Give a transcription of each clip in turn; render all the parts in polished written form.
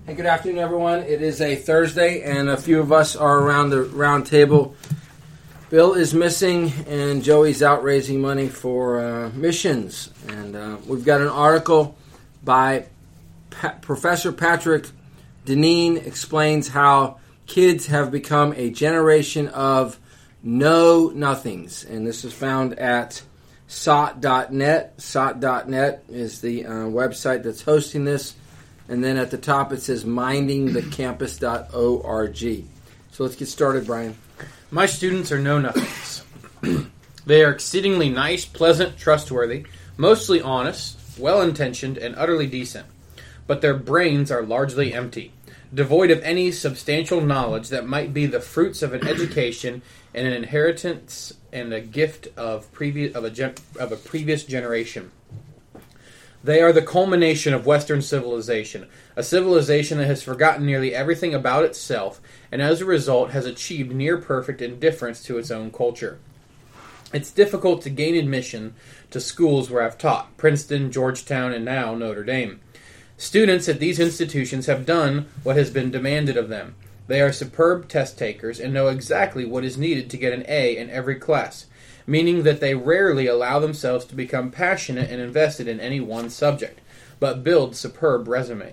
Hey, good afternoon, everyone. It is a Thursday, and a few of us are around the round table. Bill is missing, and Joey's out raising money for missions. And we've got an article by Professor Patrick Deneen explains how kids have become a generation of know-nothings. And this is found at SOT.net. SOT.net is the website that's hosting this. And then at the top it says mindingthecampus.org. So let's get started, Brian. My students are know-nothings. They are exceedingly nice, pleasant, trustworthy, mostly honest, well-intentioned, and utterly decent. But their brains are largely empty, devoid of any substantial knowledge that might be the fruits of an education and an inheritance and a gift of a previous generation. They are the culmination of Western civilization, a civilization that has forgotten nearly everything about itself, and as a result has achieved near-perfect indifference to its own culture. It's difficult to gain admission to schools where I've taught, Princeton, Georgetown, and now Notre Dame. Students at these institutions have done what has been demanded of them. They are superb test takers and know exactly what is needed to get an A in every class, meaning that they rarely allow themselves to become passionate and invested in any one subject, but build superb resumes.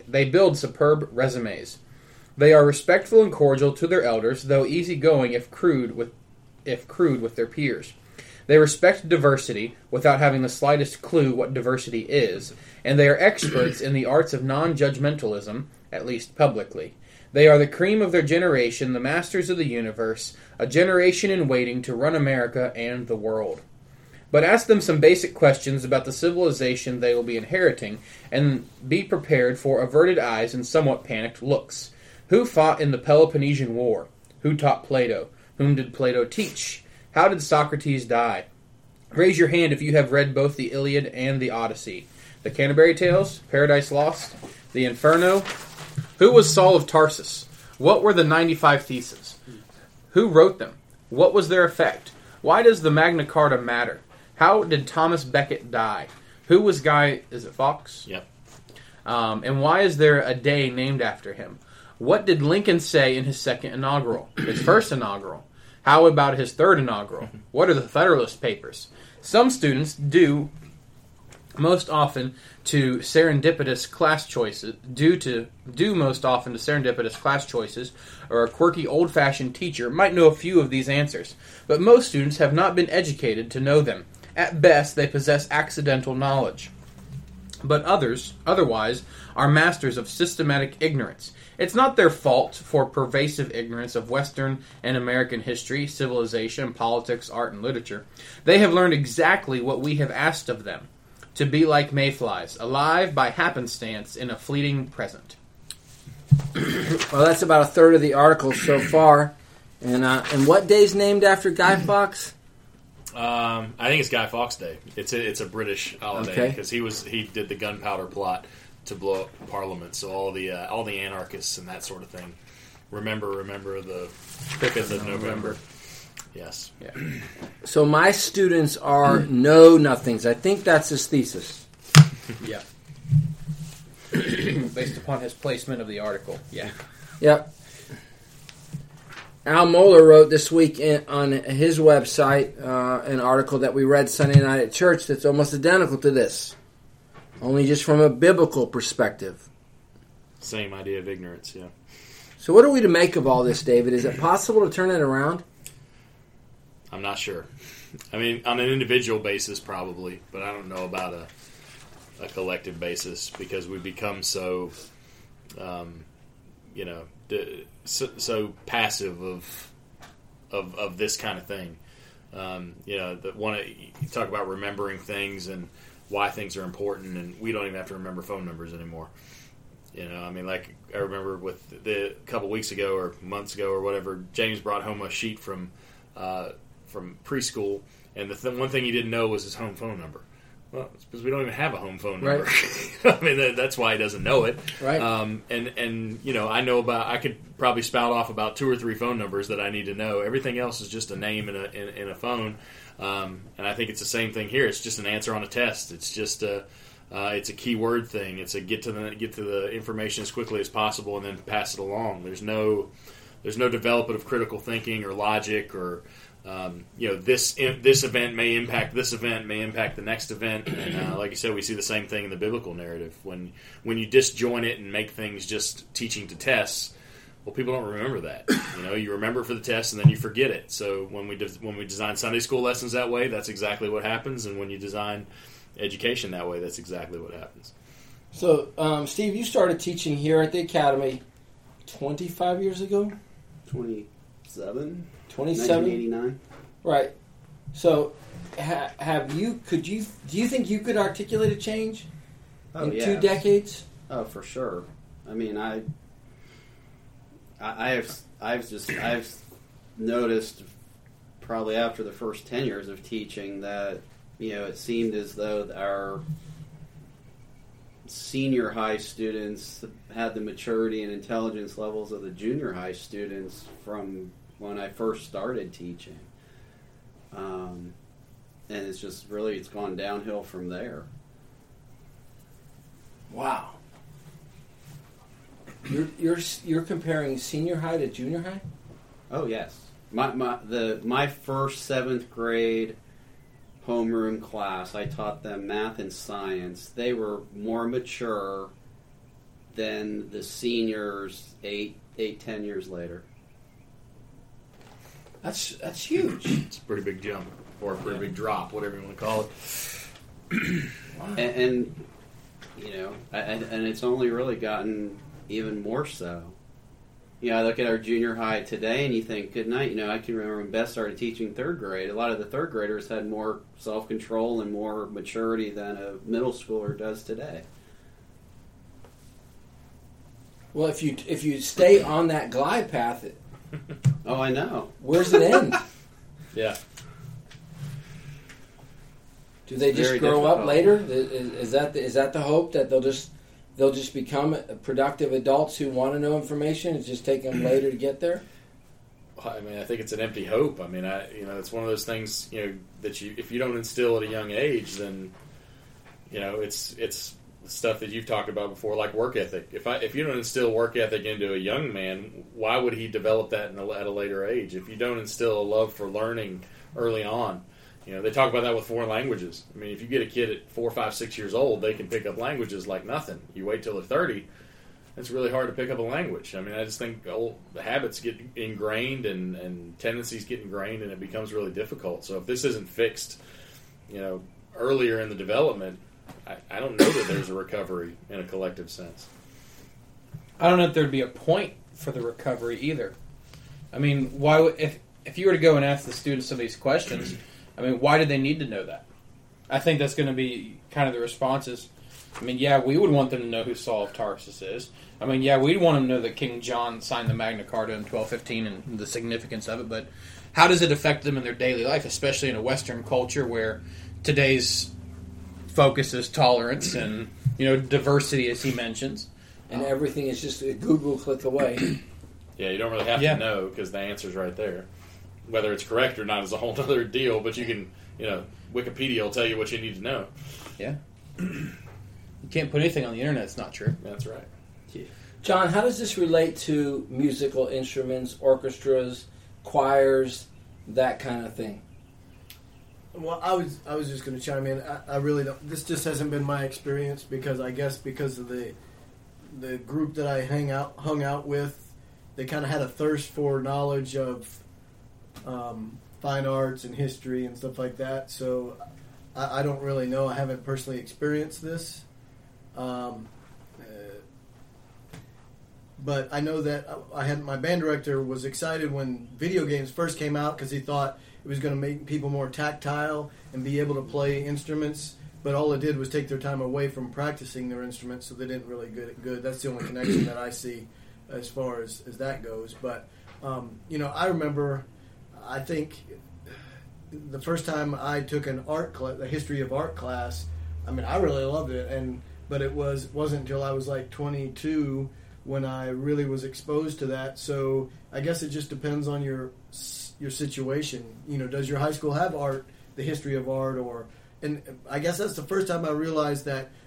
They are respectful and cordial to their elders, though easygoing if crude with their peers. They respect diversity without having the slightest clue what diversity is, and they are experts in the arts of non-judgmentalism, at least publicly. They are the cream of their generation, the masters of the universe, a generation in waiting to run America and the world. But ask them some basic questions about the civilization they will be inheriting, and be prepared for averted eyes and somewhat panicked looks. Who fought in the Peloponnesian War? Who taught Plato? Whom did Plato teach? How did Socrates die? Raise your hand if you have read both the Iliad and the Odyssey. The Canterbury Tales? Paradise Lost? The Inferno? Who was Saul of Tarsus? What were the 95 Theses? Who wrote them? What was their effect? Why does the Magna Carta matter? How did Thomas Becket die? Who was Guy... Is it Fawkes? Yep. And why is there a day named after him? What did Lincoln say in his second inaugural? His first inaugural? How about his third inaugural? What are the Federalist Papers? Some students do most often to serendipitous class choices, or a quirky old-fashioned teacher might know a few of these answers, but most students have not been educated to know them. At best, they possess accidental knowledge. But otherwise, are masters of systematic ignorance. It's not their fault for pervasive ignorance of Western and American history, civilization, politics, art, and literature. They have learned exactly what we have asked of them. To be like mayflies, alive by happenstance in a fleeting present. Well, that's about a third of the article so far. And what day's named after Guy Fawkes? I think it's Guy Fawkes Day. It's a British holiday because he did the gunpowder plot to blow up Parliament. So all the anarchists and that sort of thing. Remember the 5th of November. Yes. Yeah. So my students are know-nothings. I think that's his thesis. Yeah. Based upon his placement of the article. Yeah. Yep. Al Mohler wrote this week on his website an article that we read Sunday night at church that's almost identical to this, only just from a biblical perspective. Same idea of ignorance, yeah. So what are we to make of all this, David? Is it possible to turn it around? I'm not sure. I mean, on an individual basis, probably, but I don't know about a collective basis because we've become so, so passive of this kind of thing. You talk about remembering things and why things are important, and we don't even have to remember phone numbers anymore. You know, I mean, like I remember with a couple weeks ago or months ago or whatever, James brought home a sheet from preschool, and the one thing he didn't know was his home phone number. Well, it's because we don't even have a home phone number. Right. I mean, that's why he doesn't know it. Right. And you know, I could probably spout off about 2 or 3 phone numbers that I need to know. Everything else is just a name in a phone. And I think it's the same thing here. It's just an answer on a test. It's just It's a keyword thing. It's a get to the information as quickly as possible and then pass it along. There's no development of critical thinking or logic or this event may impact this event, may impact the next event. And like you said, we see the same thing in the biblical narrative. When you disjoint it and make things just teaching to tests, well, people don't remember that. You remember it for the test and then you forget it. So when we design Sunday school lessons that way, that's exactly what happens. And when you design education that way, that's exactly what happens. So, Steve, you started teaching here at the Academy 25 years ago? 27? 1989? Right. So, do you think you could articulate a change in 2 decades? Oh, for sure. I mean, I've noticed probably after the first 10 years of teaching that, it seemed as though our senior high students had the maturity and intelligence levels of the junior high students from when I first started teaching. And it's gone downhill from there. Wow. You're comparing senior high to junior high? Oh yes. My first 7th grade homeroom class, I taught them math and science. They were more mature than the seniors 10 years later. That's huge. It's a pretty big jump, or a pretty big drop, whatever you want to call it. Wow. And it's only really gotten even more so. I look at our junior high today and you think, good night. I can remember when Beth started teaching 3rd grade. A lot of the 3rd graders had more self-control and more maturity than a middle schooler does today. Well, if you stay on that glide path, oh, I know. Where's it end? Yeah. Do they just grow up later? Is that the hope that they'll just become productive adults who want to know information? It's just taking them later to get there? I mean, I think it's an empty hope. I mean, it's one of those things, that if you don't instill at a young age, then, it's stuff that you've talked about before, like work ethic. If you don't instill work ethic into a young man, why would he develop that at a later age? If you don't instill a love for learning early on, they talk about that with foreign languages. I mean, if you get a kid at 4, 5, 6 years old, they can pick up languages like nothing. You wait till they're 30, it's really hard to pick up a language. I mean, I just think the habits get ingrained and tendencies get ingrained, and it becomes really difficult. So if this isn't fixed, earlier in the development, I don't know that there's a recovery in a collective sense. I don't know if there'd be a point for the recovery either. I mean, why would, if you were to go and ask the students some of these questions, I mean, why do they need to know that? I think that's going to be kind of the responses. I mean, yeah, we would want them to know who Saul of Tarsus is. I mean, yeah, we'd want them to know that King John signed the Magna Carta in 1215 and the significance of it, but how does it affect them in their daily life, especially in a Western culture where today's focus is tolerance and, diversity, as he mentions. And everything is just a Google click away. Yeah, you don't really have to know because the answer's right there. Whether it's correct or not is a whole other deal, but you can, Wikipedia will tell you what you need to know. Yeah. You can't put anything on the internet that's not true. That's right. John, how does this relate to musical instruments, orchestras, choirs, that kind of thing? Well, I was just going to chime in. I really don't. This just hasn't been my experience because of the group that I hung out with, they kind of had a thirst for knowledge of fine arts and history and stuff like that. So I don't really know. I haven't personally experienced this. But I know that my band director was excited when video games first came out because he thought it was going to make people more tactile and be able to play instruments. But all it did was take their time away from practicing their instruments, so they didn't really get it good. That's the only connection that I see as far as that goes. But, I remember, I think the first time I took an a history of art class, I mean, I really loved it. But it wasn't until I was like 22 when I really was exposed to that. So I guess it just depends on your situation. Does your high school have art, the history of art, and I guess that's the first time I realized that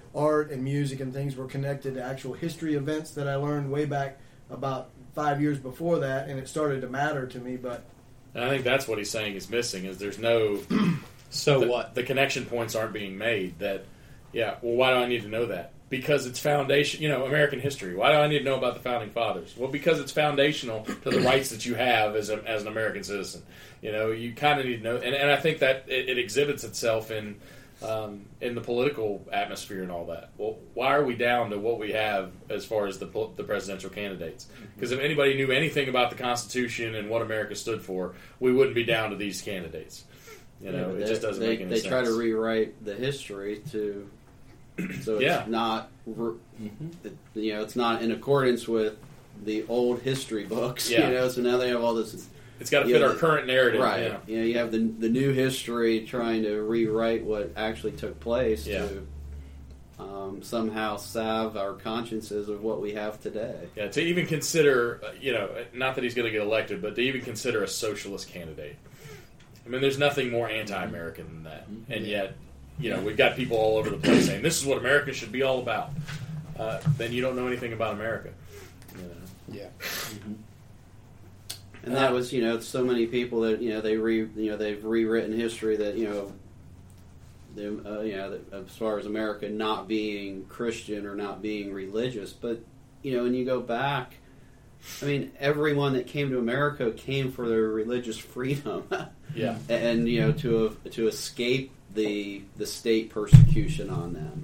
art and music and things were connected to actual history events that I learned way back about 5 years before that, and it started to matter to me. But And I think that's what he's saying is missing, is there's no... So what? The connection points aren't being made that, well, why do I need to know that? Because it's foundation, American history. Why do I need to know about the Founding Fathers? Well, because it's foundational to the rights that you have as an American citizen. You kind of need to know, and I think that it exhibits itself in the political atmosphere and all that. Well, why are we down to what we have as far as the presidential candidates? Because if anybody knew anything about the Constitution and what America stood for, we wouldn't be down to these candidates. It just doesn't make any sense. They try to rewrite the history so it's not, it's not in accordance with the old history books. Yeah. So now they have all this. It's got to fit our current narrative, right? You have the new history trying to rewrite what actually took place to somehow salve our consciences of what we have today. Yeah, to even consider, not that he's going to get elected, but to even consider a socialist candidate. I mean, there's nothing more anti-American than that, and yet, we've got people all over the place saying this is what America should be all about. Then you don't know anything about America. Yeah. Mm-hmm. And that was, so many people that they've rewritten history that as far as America not being Christian or not being religious, but when you go back, I mean, everyone that came to America came for their religious freedom. Yeah, and to escape the state persecution on them.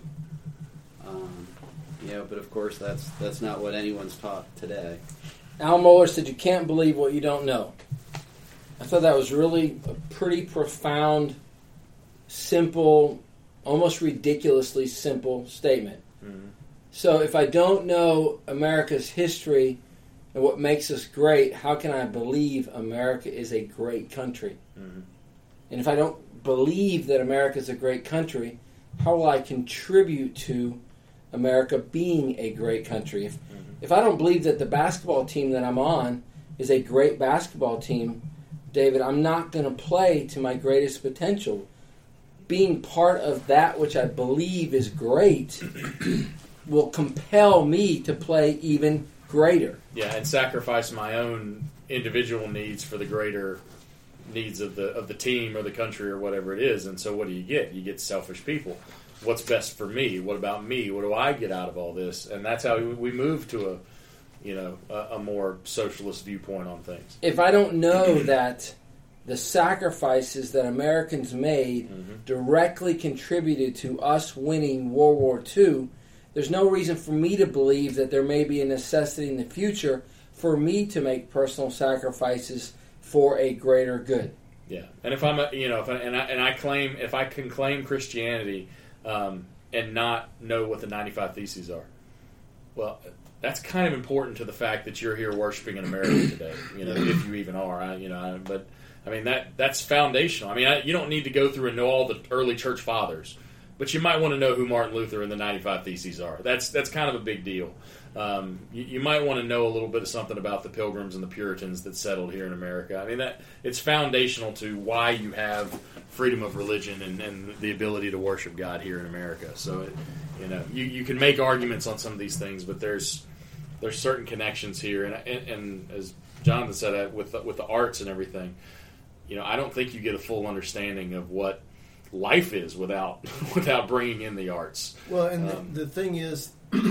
But of course that's not what anyone's taught today. Al Mohler said, "You can't believe what you don't know." I thought that was really a pretty profound, simple, almost ridiculously simple statement. Mm-hmm. So if I don't know America's history and what makes us great, how can I believe America is a great country? Mm-hmm. And if I don't believe that America is a great country, how will I contribute to America being a great country? If I don't believe that the basketball team that I'm on is a great basketball team, David, I'm not going to play to my greatest potential. Being part of that which I believe is great will compel me to play even greater. Yeah, and sacrifice my own individual needs for the greater needs of the team or the country or whatever it is. And so what do? You get selfish people. What's best for me? What about me? What do I get out of all this? And that's how we move to a more socialist viewpoint on things. If I don't know that the sacrifices that Americans made directly contributed to us winning World War II, there's no reason for me to believe that there may be a necessity in the future for me to make personal sacrifices for a greater good. Yeah, and if I'm if I can claim Christianity and not know what the 95 Theses are, well, that's kind of important to the fact that you're here worshiping in America today. If you even are, but I mean that's foundational. I mean, you don't need to go through and know all the early church fathers, but you might want to know who Martin Luther and the 95 Theses are. That's kind of a big deal. You might want to know a little bit of something about the Pilgrims and the Puritans that settled here in America. I mean, that it's foundational to why you have freedom of religion and the ability to worship God here in America. So, you can make arguments on some of these things, but there's certain connections here, and as Jonathan said, with the arts and everything, I don't think you get a full understanding of what life is without bringing in the arts. Well, and the thing is,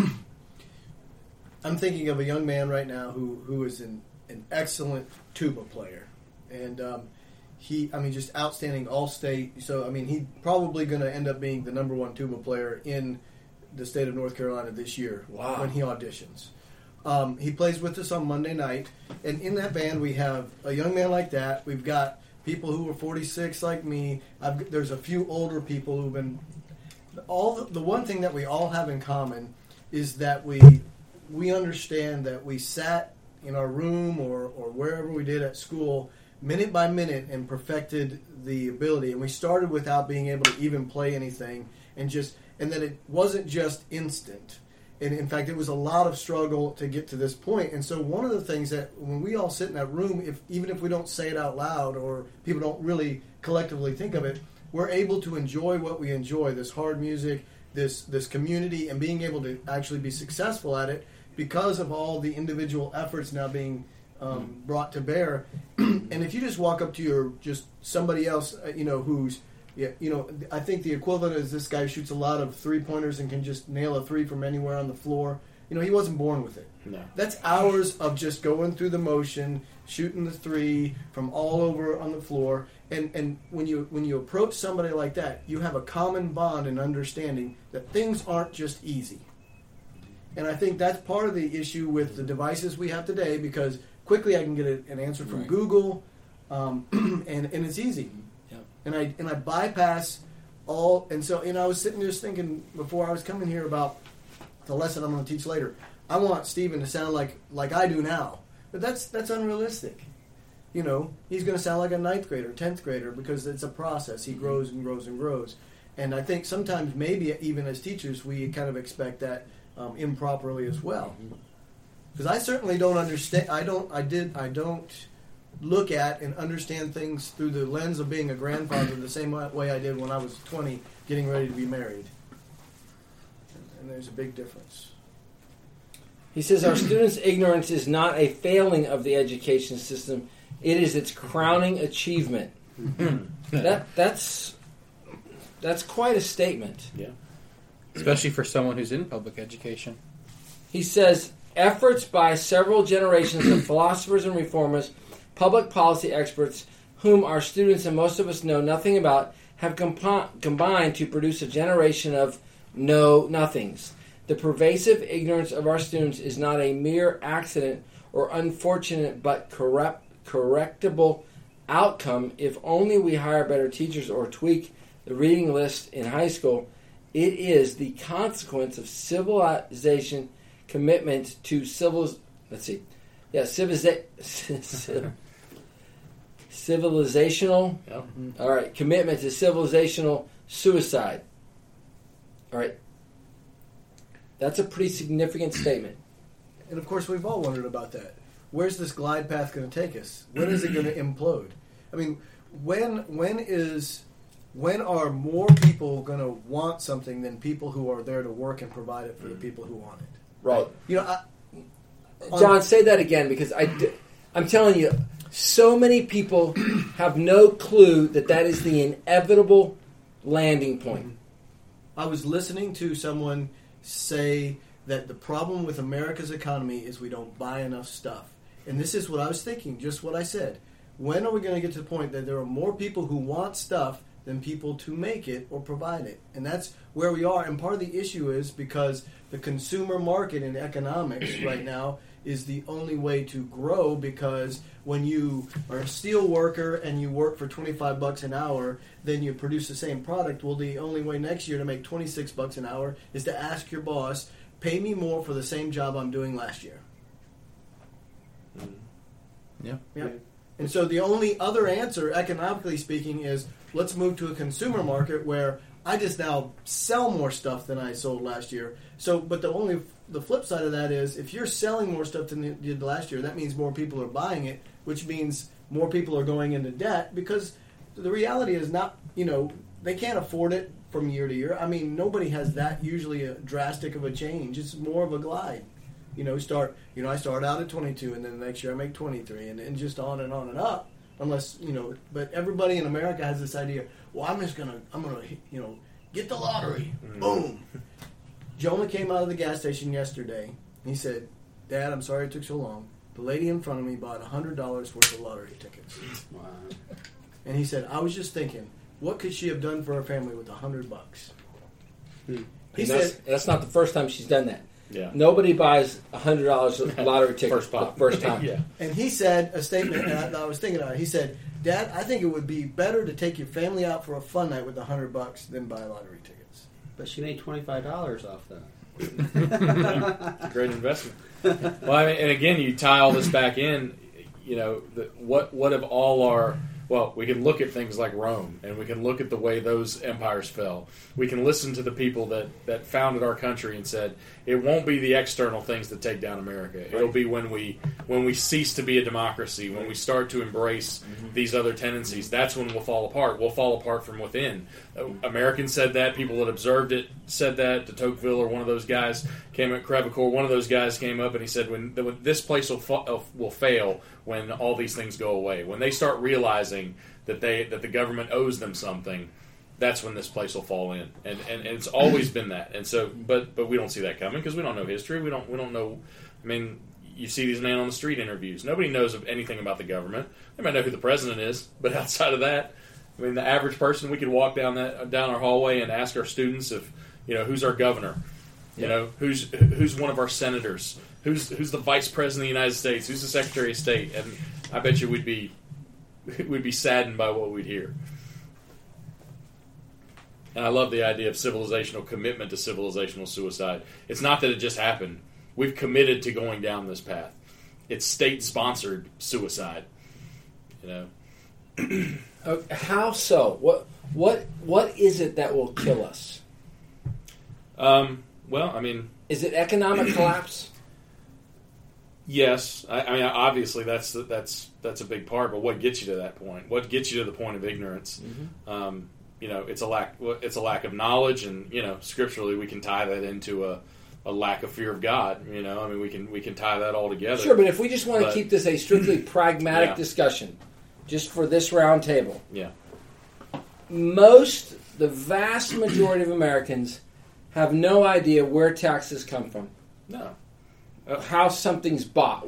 I'm thinking of a young man right now who is an excellent tuba player, and just outstanding all-state. So, he's probably going to end up being the number one tuba player in the state of North Carolina this year. Wow. When he auditions. He plays with us on Monday night, and in that band we have a young man like that. We've got people who are 46 like me. There's a few older people who've been... The one thing that we all have in common is that we understand that we sat in our room or wherever we did at school minute by minute and perfected the ability. And we started without being able to even play anything, and that it wasn't just instant. And in fact, it was a lot of struggle to get to this point. And so one of the things that when we all sit in that room, even if we don't say it out loud or people don't really collectively think of it, we're able to enjoy what we enjoy, this hard music, this community and being able to actually be successful at it because of all the individual efforts now being brought to bear. And if you just walk up to just somebody else, who's I think the equivalent is this guy who shoots a lot of 3-pointers and can just nail a 3 from anywhere on the floor. He wasn't born with it. No. That's hours of just going through the motion, shooting the 3 from all over on the floor. And when you approach somebody like that, you have a common bond and understanding that things aren't just easy. And I think that's part of the issue with the devices we have today, because quickly I can get an answer from Google, and it's easy. Yep. And I bypass all. And so I was sitting there just thinking before I was coming here about the lesson I'm going to teach later. I want Stephen to sound like I do now, but that's unrealistic. He's going to sound like a 9th grader, 10th grader, because it's a process. He grows and grows and grows. And I think sometimes maybe even as teachers we kind of expect that improperly as well. Because I certainly don't understand. I don't look at and understand things through the lens of being a grandfather the same way I did when I was 20, getting ready to be married. And there's a big difference. He says our students' ignorance is not a failing of the education system; it is its crowning achievement. That's quite a statement. Yeah, especially for someone who's in public education. He says efforts by several generations of philosophers and reformers, public policy experts, whom our students and most of us know nothing about, have combined to produce a generation of know-nothings. The pervasive ignorance of our students is not a mere accident or unfortunate but correctable outcome if only we hire better teachers or tweak the reading list in high school. It is the consequence of civilization commitment to civilizational commitment to civilizational suicide. All right. That's a pretty significant statement. And of course, we've all wondered about that. Where's this glide path going to take us? When is it going to implode? I mean, when are more people going to want something than people who are there to work and provide it for the people who want it? Right. John, say that again, because I'm telling you, so many people have no clue that is the inevitable landing point. I was listening to someone say that the problem with America's economy is we don't buy enough stuff. And this is what I was thinking, just what I said. When are we going to get to the point that there are more people who want stuff than people to make it or provide it? And that's where we are. And part of the issue is because the consumer market in economics right now is the only way to grow, because when you are a steel worker and you work for $25 an hour, then you produce the same product. Well, the only way next year to make $26 an hour is to ask your boss, pay me more for the same job I'm doing last year. Yeah. And so the only other answer, economically speaking, is let's move to a consumer market where I just now sell more stuff than I sold last year. So, but the flip side of that is if you're selling more stuff than you did last year, that means more people are buying it, which means more people are going into debt, because the reality is not, they can't afford it from year to year. I mean, nobody has that usually a drastic of a change. It's more of a glide. I start out at 22, and then the next year I make 23, and just on and on and up. Unless, but everybody in America has this idea, well, I'm gonna get the lottery. Boom. Jonah came out of the gas station yesterday. He said, Dad, I'm sorry it took so long. The lady in front of me bought $100 worth of lottery tickets. Wow. And he said, I was just thinking, what could she have done for her family with $100? He said, that's not the first time she's done that. Yeah. Nobody buys $100 lottery tickets the first time. Yeah. And he said a statement, and I was thinking about it. He said, Dad, I think it would be better to take your family out for a fun night with $100 than buy lottery tickets. But she made $25 off that. Yeah. Great investment. Well, I mean, and again, you tie all this back in. What of all our Well, we can look at things like Rome, and we can look at the way those empires fell. We can listen to the people that founded our country and said, it won't be the external things that take down America. It'll be when we cease to be a democracy, when we start to embrace these other tendencies. That's when we'll fall apart. We'll fall apart from within. Americans said that. People that observed it said that. De Tocqueville, or one of those guys, came at Crevecoeur. One of those guys came up and he said, when this place will fail when all these things go away. When they start realizing that the government owes them something, that's when this place will fall in. And it's always been that. And so, but we don't see that coming because we don't know history. We don't know. I mean, you see these man on the street interviews. Nobody knows of anything about the government. They might know who the president is, but outside of that, I mean, the average person, we could walk down our hallway and ask our students if, who's our governor, who's one of our senators, who's the vice president of the United States, who's the Secretary of State, and I bet you we'd be saddened by what we'd hear. And I love the idea of civilizational commitment to civilizational suicide. It's not that it just happened. We've committed to going down this path. It's state-sponsored suicide. How so? What is it that will kill us? Well, I mean, is it economic collapse? Yes, I mean obviously that's a big part. But what gets you to that point? What gets you to the point of ignorance? Mm-hmm. It's a lack of knowledge, and scripturally we can tie that into a lack of fear of God. I mean we can tie that all together. Sure, but if we just want to keep this a strictly pragmatic discussion, just for this round table, the vast majority of Americans have no idea where taxes come from. No. How something's bought,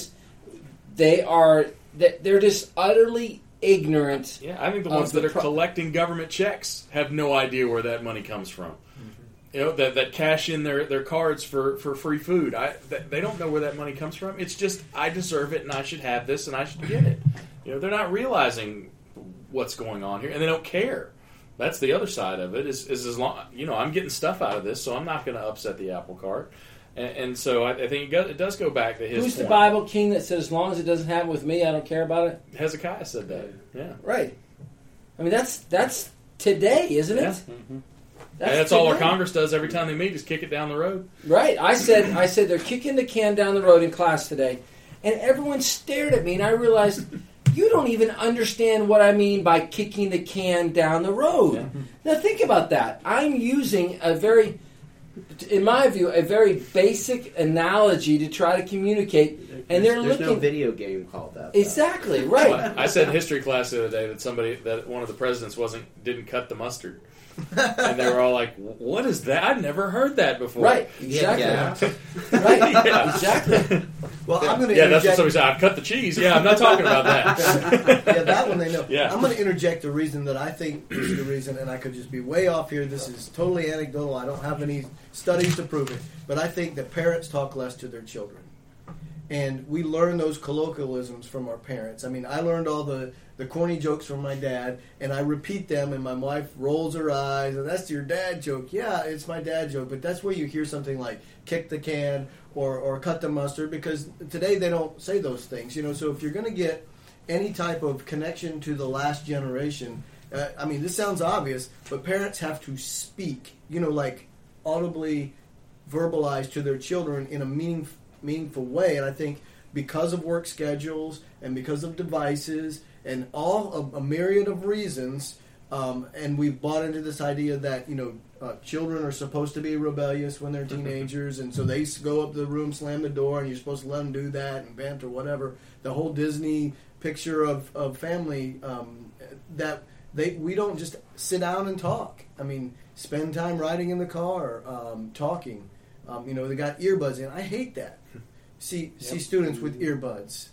they're just utterly ignorant. Yeah, I think the ones that are collecting government checks have no idea where that money comes from. Mm-hmm. That cash in their cards for free food. They don't know where that money comes from. It's just, I deserve it and I should have this and I should get it. They're not realizing what's going on here, and they don't care. That's the other side of it. Is as long I'm getting stuff out of this, so I'm not going to upset the apple cart. And so I think it does go back to his Who's point. the Bible king that said, as long as it doesn't happen with me, I don't care about it? Hezekiah said that. Yeah. Right. I mean, that's today, isn't it? Yeah. Mm-hmm. That's all our Congress does every time they meet, is kick it down the road. Right. I said they're kicking the can down the road in class today, and everyone stared at me, and I realized you don't even understand what I mean by kicking the can down the road. Yeah. Now think about that. I'm using in my view, a very basic analogy to try to communicate, and there's no video game called that. Exactly, right. I said in history class the other day that one of the presidents didn't cut the mustard. And they were all like, "What is that? I've never heard that before." Right, exactly. Yeah. Right, yeah. Exactly. Well, I'm going to that's what somebody said. I've cut the cheese. Yeah, I'm not talking about that. Yeah, that one they know. Yeah. I'm going to interject the reason that I think is the reason, and I could just be way off here. This is totally anecdotal. I don't have any studies to prove it, but I think that parents talk less to their children. And we learn those colloquialisms from our parents. I mean, I learned all the corny jokes from my dad, and I repeat them, and my wife rolls her eyes, and that's your dad joke. Yeah, it's my dad joke, but that's where you hear something like kick the can or cut the mustard, because today they don't say those things. So if you're going to get any type of connection to the last generation, I mean, this sounds obvious, but parents have to speak, like audibly verbalize to their children in a meaningful way. And I think because of work schedules and because of devices and all of a myriad of reasons, and we've bought into this idea that children are supposed to be rebellious when they're teenagers, and so they go up to the room, slam the door, and you're supposed to let them do that and vent or whatever. The whole Disney picture of family, that we don't just sit down and talk. I mean, spend time riding in the car, talking. They got earbuds in. I hate that. See students with earbuds.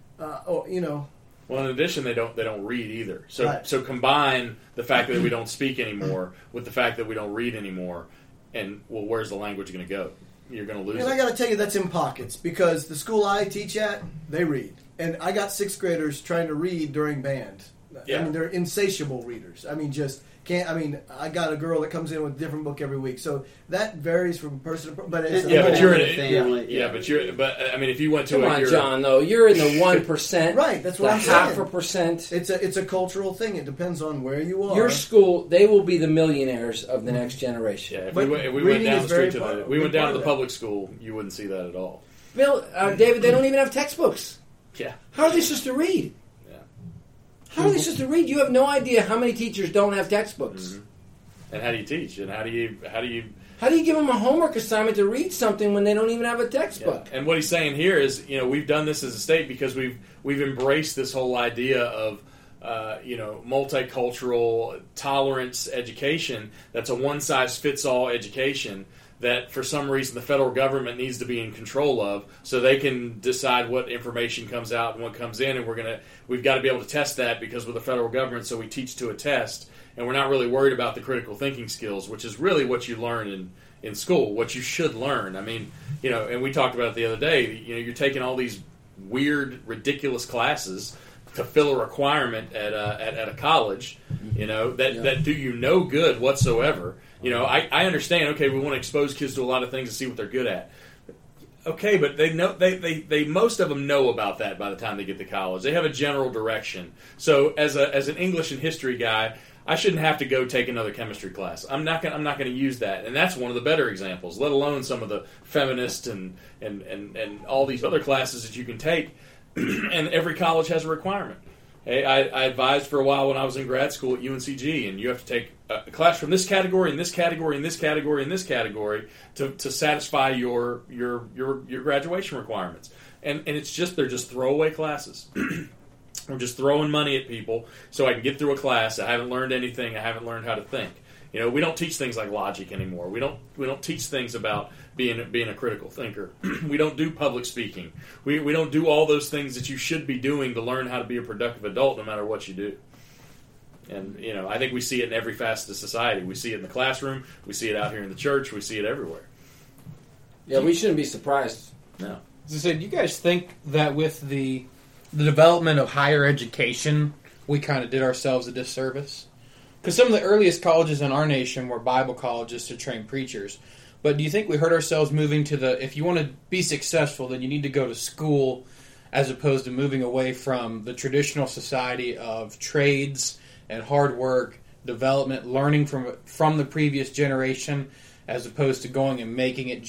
Well, in addition, they don't read either. So right. So combine the fact that we don't speak anymore with the fact that we don't read anymore, and where's the language going to go? You're going to lose. And I got to tell you, that's in pockets, because the school I teach at, they read, and I got 6th graders trying to read during band. Yeah. I mean, they're insatiable readers. I mean, just can't. I mean, I got a girl that comes in with a different book every week, so that varies from person to person. But it's Yeah, but you're in family. But I mean, if you went to Come on, John. Though you're in the 1%, right. That's what the I'm saying. 0.5%. It's a cultural thing. It depends on where you are. Your school, they will be the millionaires of the next generation. Yeah, if But we went reading down is the street very part- we went big down part to the of that. public school, you wouldn't see that at all. Bill, David, they don't even have textbooks. Yeah. How are they supposed to read? Yeah. How are they supposed to read? You have no idea how many teachers don't have textbooks. Mm-hmm. And how do you teach? And how do you How do you give them a homework assignment to read something when they don't even have a textbook? And what he's saying here is, we've done this as a state because we've embraced this whole idea of multicultural tolerance education. That's a one size fits all education that for some reason the federal government needs to be in control of, so they can decide what information comes out and what comes in, and we've got to be able to test that because we're the federal government, so we teach to a test, and we're not really worried about the critical thinking skills, which is really what you learn in school, what you should learn. I mean, and we talked about it the other day. You're taking all these weird, ridiculous classes to fill a requirement at a college, that do you no good whatsoever. I understand. Okay, we want to expose kids to a lot of things and see what they're good at. Okay, but they know they most of them know about that by the time they get to college. They have a general direction. So as an English and history guy, I shouldn't have to go take another chemistry class. I'm not going to use that. And that's one of the better examples, let alone some of the feminist and all these other classes that you can take. And every college has a requirement. Hey, I advised for a while when I was in grad school at UNCG, and you have to take a class from this category and this category and this category and this category to satisfy your graduation requirements. And it's just they're just throwaway classes. We're just throwing money at people so I can get through a class. I haven't learned anything. I haven't learned how to think. We don't teach things like logic anymore. We don't teach things about being a critical thinker. We don't do public speaking. We don't do all those things that you should be doing to learn how to be a productive adult, no matter what you do. And I think we see it in every facet of society. We see it in the classroom. We see it out here in the church. We see it everywhere. Yeah, we shouldn't be surprised. No. As I said, do you guys think that with the development of higher education, we kind of did ourselves a disservice? Because some of the earliest colleges in our nation were Bible colleges to train preachers. But do you think we hurt ourselves moving to if you want to be successful, then you need to go to school, as opposed to moving away from the traditional society of trades and hard work, development, learning from the previous generation, as opposed to going and making it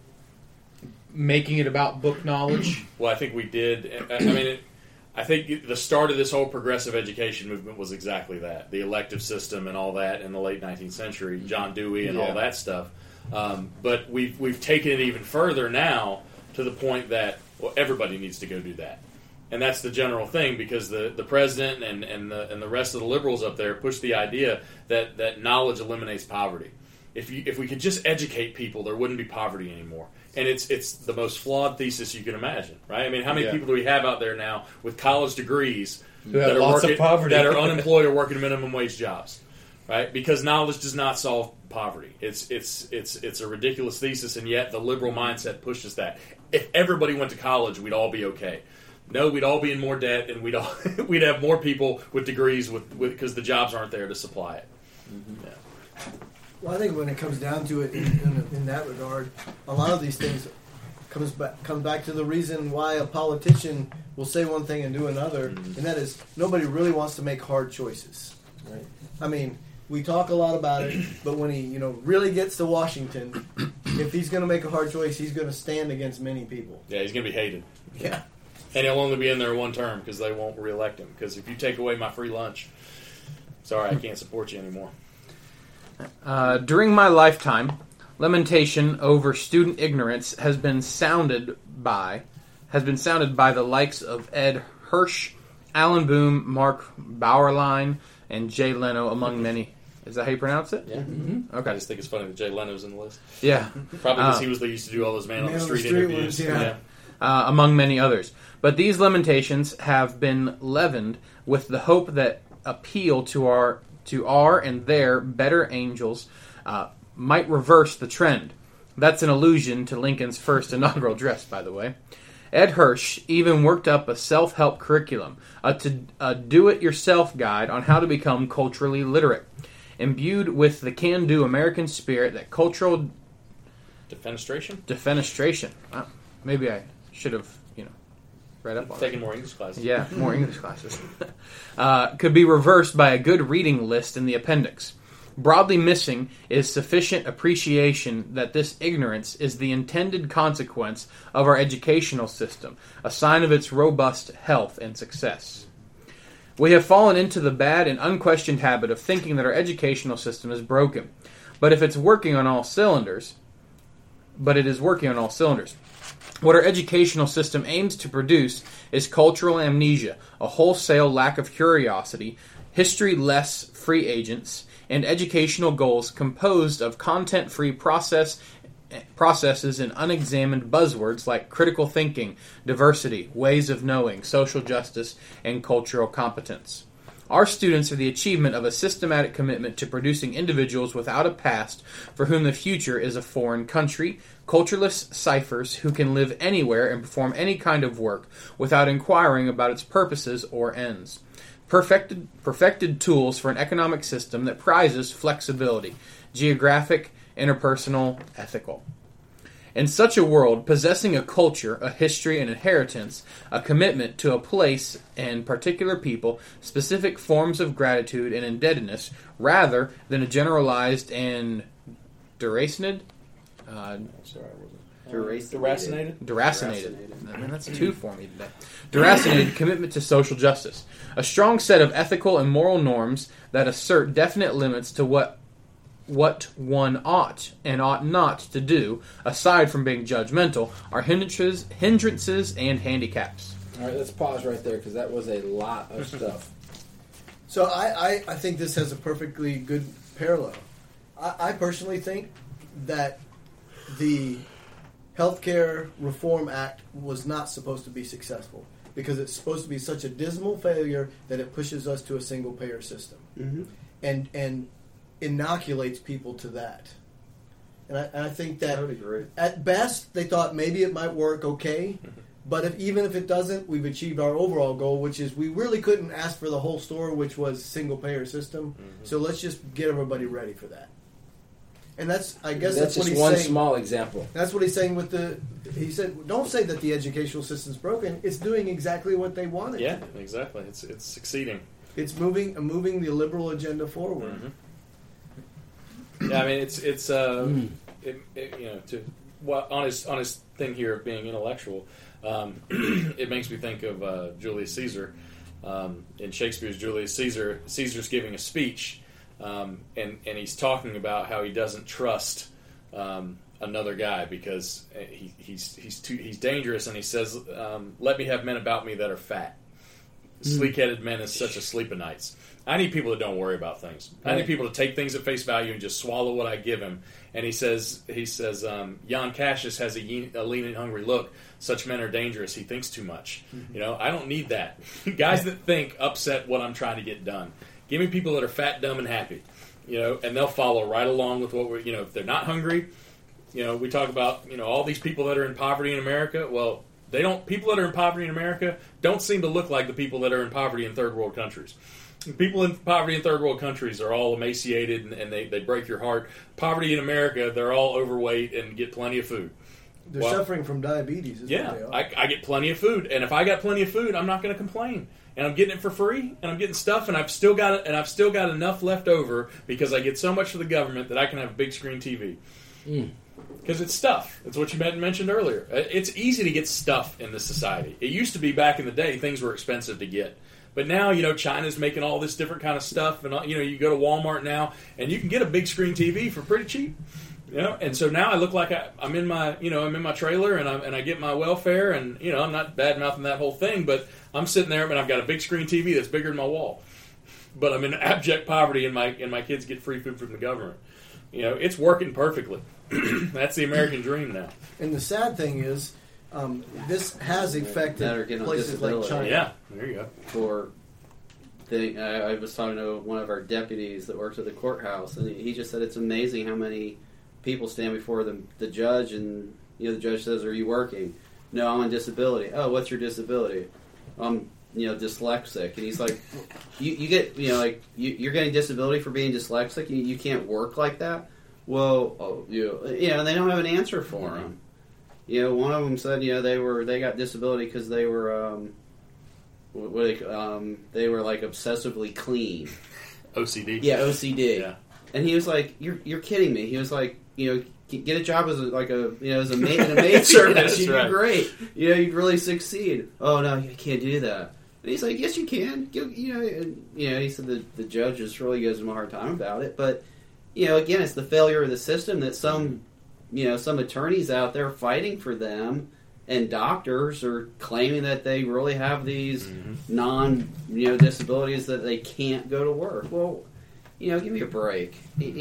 about book knowledge? Well, I think we did. I think the start of this whole progressive education movement was exactly that. The elective system and all that in the late 19th century, John Dewey and all that stuff. But we've taken it even further now to the point that, everybody needs to go do that. And that's the general thing, because the president and the rest of the liberals up there push the idea that knowledge eliminates poverty. If we could just educate people, there wouldn't be poverty anymore. And it's the most flawed thesis you can imagine, right? I mean, how many people do we have out there now with college degrees who have lots of poverty, that are unemployed or working minimum wage jobs, right? Because knowledge does not solve poverty. It's a ridiculous thesis, and yet the liberal mindset pushes that. If everybody went to college, we'd all be okay. No, we'd all be in more debt, and we'd have more people with degrees because the jobs aren't there to supply it. Mm-hmm. Yeah. Well, I think when it comes down to it, in that regard, a lot of these things comes back to the reason why a politician will say one thing and do another, and that is nobody really wants to make hard choices. Right? I mean, we talk a lot about it, but when he really gets to Washington, if he's going to make a hard choice, he's going to stand against many people. Yeah, he's going to be hated. Yeah. And he'll only be in there one term because they won't reelect him. Because if you take away my free lunch, sorry, I can't support you anymore. During my lifetime, lamentation over student ignorance has been sounded by the likes of Ed Hirsch, Alan Boone, Mark Bauerlein, and Jay Leno, among many. Is that how you pronounce it? Yeah. Mm-hmm. Okay. I just think it's funny that Jay Leno's in the list. Yeah. Probably because he was the used to do all those man on the street interviews. Ones, among many others. But these lamentations have been leavened with the hope that appeal to our and their better angels might reverse the trend. That's an allusion to Lincoln's first inaugural address, by the way. Ed Hirsch even worked up a self-help curriculum, a do-it-yourself guide on how to become culturally literate, imbued with the can-do American spirit that cultural defenestration. Maybe I should have, read up on taking more English classes. Yeah, more English classes. Could be reversed by a good reading list in the appendix. Broadly missing is sufficient appreciation that this ignorance is the intended consequence of our educational system, a sign of its robust health and success. We have fallen into the bad and unquestioned habit of thinking that our educational system is broken, but it is working on all cylinders. What our educational system aims to produce is cultural amnesia, a wholesale lack of curiosity, history-less free agents, and educational goals composed of content-free processes and unexamined buzzwords like critical thinking, diversity, ways of knowing, social justice, and cultural competence. Our students are the achievement of a systematic commitment to producing individuals without a past for whom the future is a foreign country, cultureless ciphers who can live anywhere and perform any kind of work without inquiring about its purposes or ends. Perfected tools for an economic system that prizes flexibility, geographic, interpersonal, ethical. In such a world, possessing a culture, a history, an inheritance, a commitment to a place and particular people, specific forms of gratitude and indebtedness, rather than a generalized and deracinated. Man, that's two for me today. Deracinated commitment to social justice. A strong set of ethical and moral norms that assert definite limits to what one ought and ought not to do, aside from being judgmental, are hindrances and handicaps. All right, let's pause right there because that was a lot of stuff. So I think this has a perfectly good parallel. I personally think that the Healthcare Reform Act was not supposed to be successful because it's supposed to be such a dismal failure that it pushes us to a single-payer system. Mm-hmm. And inoculates people to that. And I think that I would agree. At best, they thought maybe it might work okay, but even if it doesn't, we've achieved our overall goal, which is we really couldn't ask for the whole store, which was single-payer system. Mm-hmm. So let's just get everybody ready for that. And that's what he's saying. That's just one small example. That's what he's saying he said, don't say that the educational system's broken. It's doing exactly what they wanted. Yeah, exactly. It's succeeding. It's moving the liberal agenda forward. Mm-hmm. Yeah, I mean, on his thing here of being intellectual, it makes me think of Julius Caesar. In Shakespeare's Julius Caesar, Caesar's giving a speech, and he's talking about how he doesn't trust another guy because he's dangerous, and he says, "Let me have men about me that are fat. Sleek-headed men is such a sleep of nights." I need people that don't worry about things. I need people to take things at face value and just swallow what I give him. And he says, Jan Cassius has a lean and hungry look. Such men are dangerous. He thinks too much. Mm-hmm. I don't need that. Guys that think upset what I'm trying to get done. Give me people that are fat, dumb, and happy. And they'll follow right along with what we're. If they're not hungry, we talk about all these people that are in poverty in America. Well, they don't. People that are in poverty in America don't seem to look like the people that are in poverty in third world countries. People in poverty in third world countries are all emaciated and they break your heart. Poverty in America, they're all overweight and get plenty of food. They're suffering from diabetes. Yeah, I get plenty of food, and if I got plenty of food, I'm not going to complain. And I'm getting it for free, and I'm getting stuff, and I've still got enough left over because I get so much for the government that I can have a big screen TV. Because it's stuff. It's what you mentioned earlier. It's easy to get stuff in this society. It used to be back in the day, things were expensive to get. But now, China's making all this different kind of stuff, and you go to Walmart now, and you can get a big screen TV for pretty cheap. And so now I look like I'm in my trailer, and I get my welfare, and I'm not bad mouthing that whole thing, but I'm sitting there, and I've got a big screen TV that's bigger than my wall. But I'm in abject poverty, and my kids get free food from the government. It's working perfectly. That's the American dream now. And the sad thing is, this has affected places like China. Yeah, there you go. I was talking to one of our deputies that works at the courthouse, and he just said it's amazing how many people stand before the judge, and the judge says, "Are you working?" No, I'm on disability. Oh, what's your disability? I'm dyslexic. And he's like, you get you're getting disability for being dyslexic. You can't work like that. Well, and they don't have an answer for him. One of them said they got disability because they were they were like obsessively clean. OCD. Yeah, OCD. Yeah. And he was like, "You're kidding me." He was like, get a job as a maid in a maid service. You'd be great. You'd really succeed. Oh no, you can't do that. And he's like, yes, you can. He said the judge just really gives him a hard time about it. But again, it's the failure of the system that some attorneys out there fighting for them and doctors are claiming that they really have these disabilities that they can't go to work. Well, give me a break.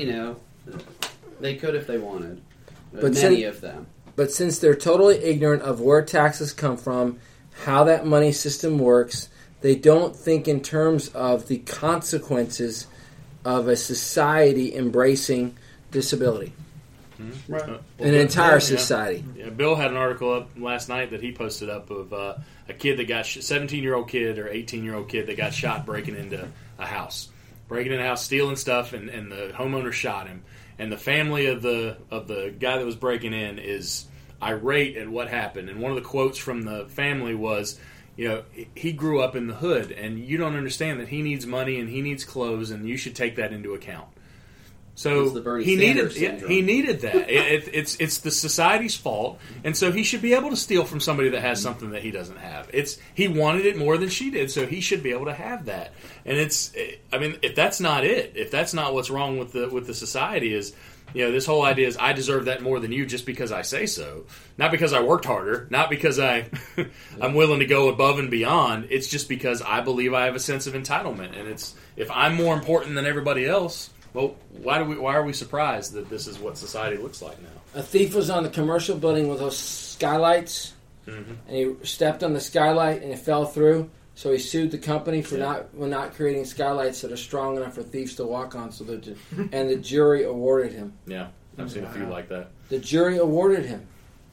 They could if they wanted. But many of them. But since they're totally ignorant of where taxes come from, how that money system works, they don't think in terms of the consequences of a society embracing disability. Mm-hmm. Right. An entire society. Yeah, Bill had an article up last night that he posted up of a kid that got 17-year-old kid or 18-year-old kid that got shot breaking into a house, stealing stuff, and the homeowner shot him. And the family of the guy that was breaking in is irate at what happened. And one of the quotes from the family was, he grew up in the hood, and you don't understand that he needs money and he needs clothes, and you should take that into account. So he needed that. It's the society's fault, and so he should be able to steal from somebody that has something that he doesn't have. He wanted it more than she did, so he should be able to have that. And if that's not it, if that's not what's wrong with the society, is this whole idea is I deserve that more than you just because I say so, not because I worked harder, not because I'm willing to go above and beyond. It's just because I believe I have a sense of entitlement, and if I'm more important than everybody else. Well, why are we surprised that this is what society looks like now? A thief was on the commercial building with those skylights, and he stepped on the skylight and it fell through. So he sued the company for not creating skylights that are strong enough for thieves to walk on. And the jury awarded him. Yeah, I've seen a few like that. The jury awarded him.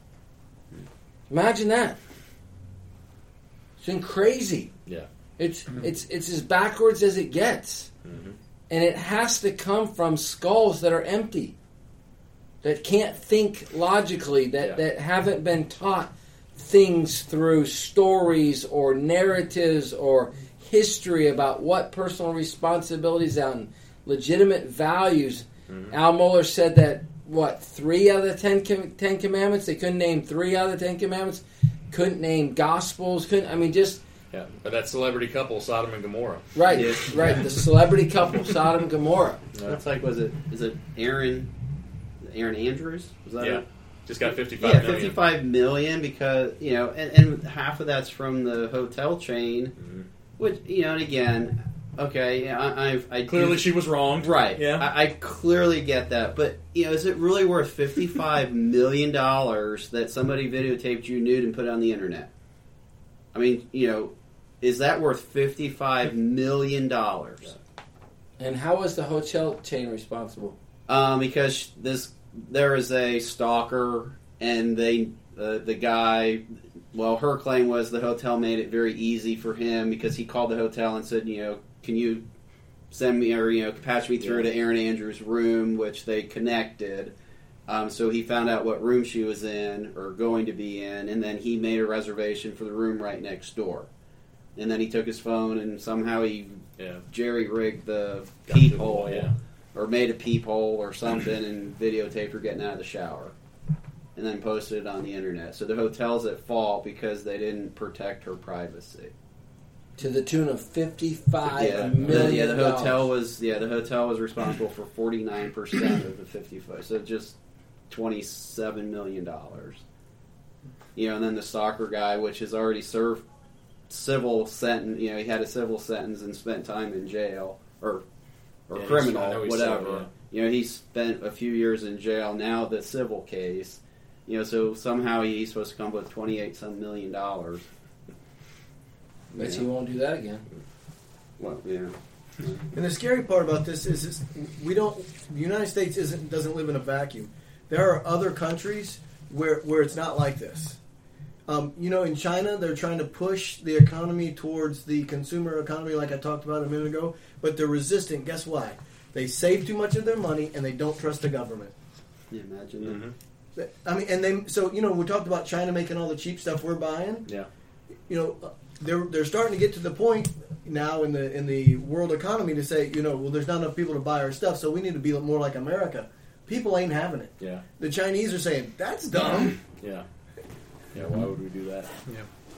Imagine that. It's been crazy. Yeah, it's as backwards as it gets. Mm-hmm. And it has to come from skulls that are empty, that can't think logically, that haven't been taught things through stories or narratives or history about what personal responsibilities and legitimate values. Mm-hmm. Al Mohler said that, 3 out of the 10 Commandments? They couldn't name 3 out of the 10 Commandments. Couldn't name Gospels. Yeah, but that celebrity couple, Sodom and Gomorrah. Right, right. The celebrity couple, Sodom and Gomorrah. That's like, is it Aaron Andrews? Was that it? Just got $55 million. Yeah, $55 million because, and half of that's from the hotel chain, which, and again, okay, I clearly she was wrong. Right. Yeah. I clearly get that. But, is it really worth $55 million that somebody videotaped you nude and put it on the internet? I mean, is that worth $55 million? And how was the hotel chain responsible? Because there is a stalker, and the guy, her claim was the hotel made it very easy for him because he called the hotel and said, can you send me or patch me through to Aaron Andrews' room, which they connected. So he found out what room she was in or going to be in, and then he made a reservation for the room right next door. And then he took his phone and somehow he jerry-rigged the peephole or made a peephole or something and videotaped her getting out of the shower and then posted it on the internet. So the hotel's at fault because they didn't protect her privacy. To the tune of $55 million. The hotel was responsible for 49% of the 55. So just $27 million. And then the stalker guy, which has already served civil sentence, he had a civil sentence and spent time in jail or criminal, whatever. He spent a few years in jail. Now the civil case, so somehow he's supposed to come up with $28 million. Bet he won't do that again. Well, yeah. And the scary part about this is the United States doesn't live in a vacuum. There are other countries where it's not like this. In China, they're trying to push the economy towards the consumer economy, like I talked about a minute ago, but they're resistant. Guess why? They save too much of their money, and they don't trust the government. Can you imagine that? I mean, we talked about China making all the cheap stuff we're buying. Yeah. They're starting to get to the point now in the world economy to say, there's not enough people to buy our stuff, so we need to be more like America. People ain't having it. Yeah. The Chinese are saying, that's dumb. Yeah. Yeah, why would we do that? Yeah.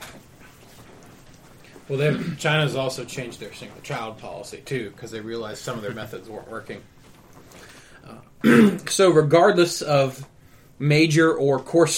Well, China's also changed their single-child policy, too, because they realized some of their methods weren't working. So regardless of major or course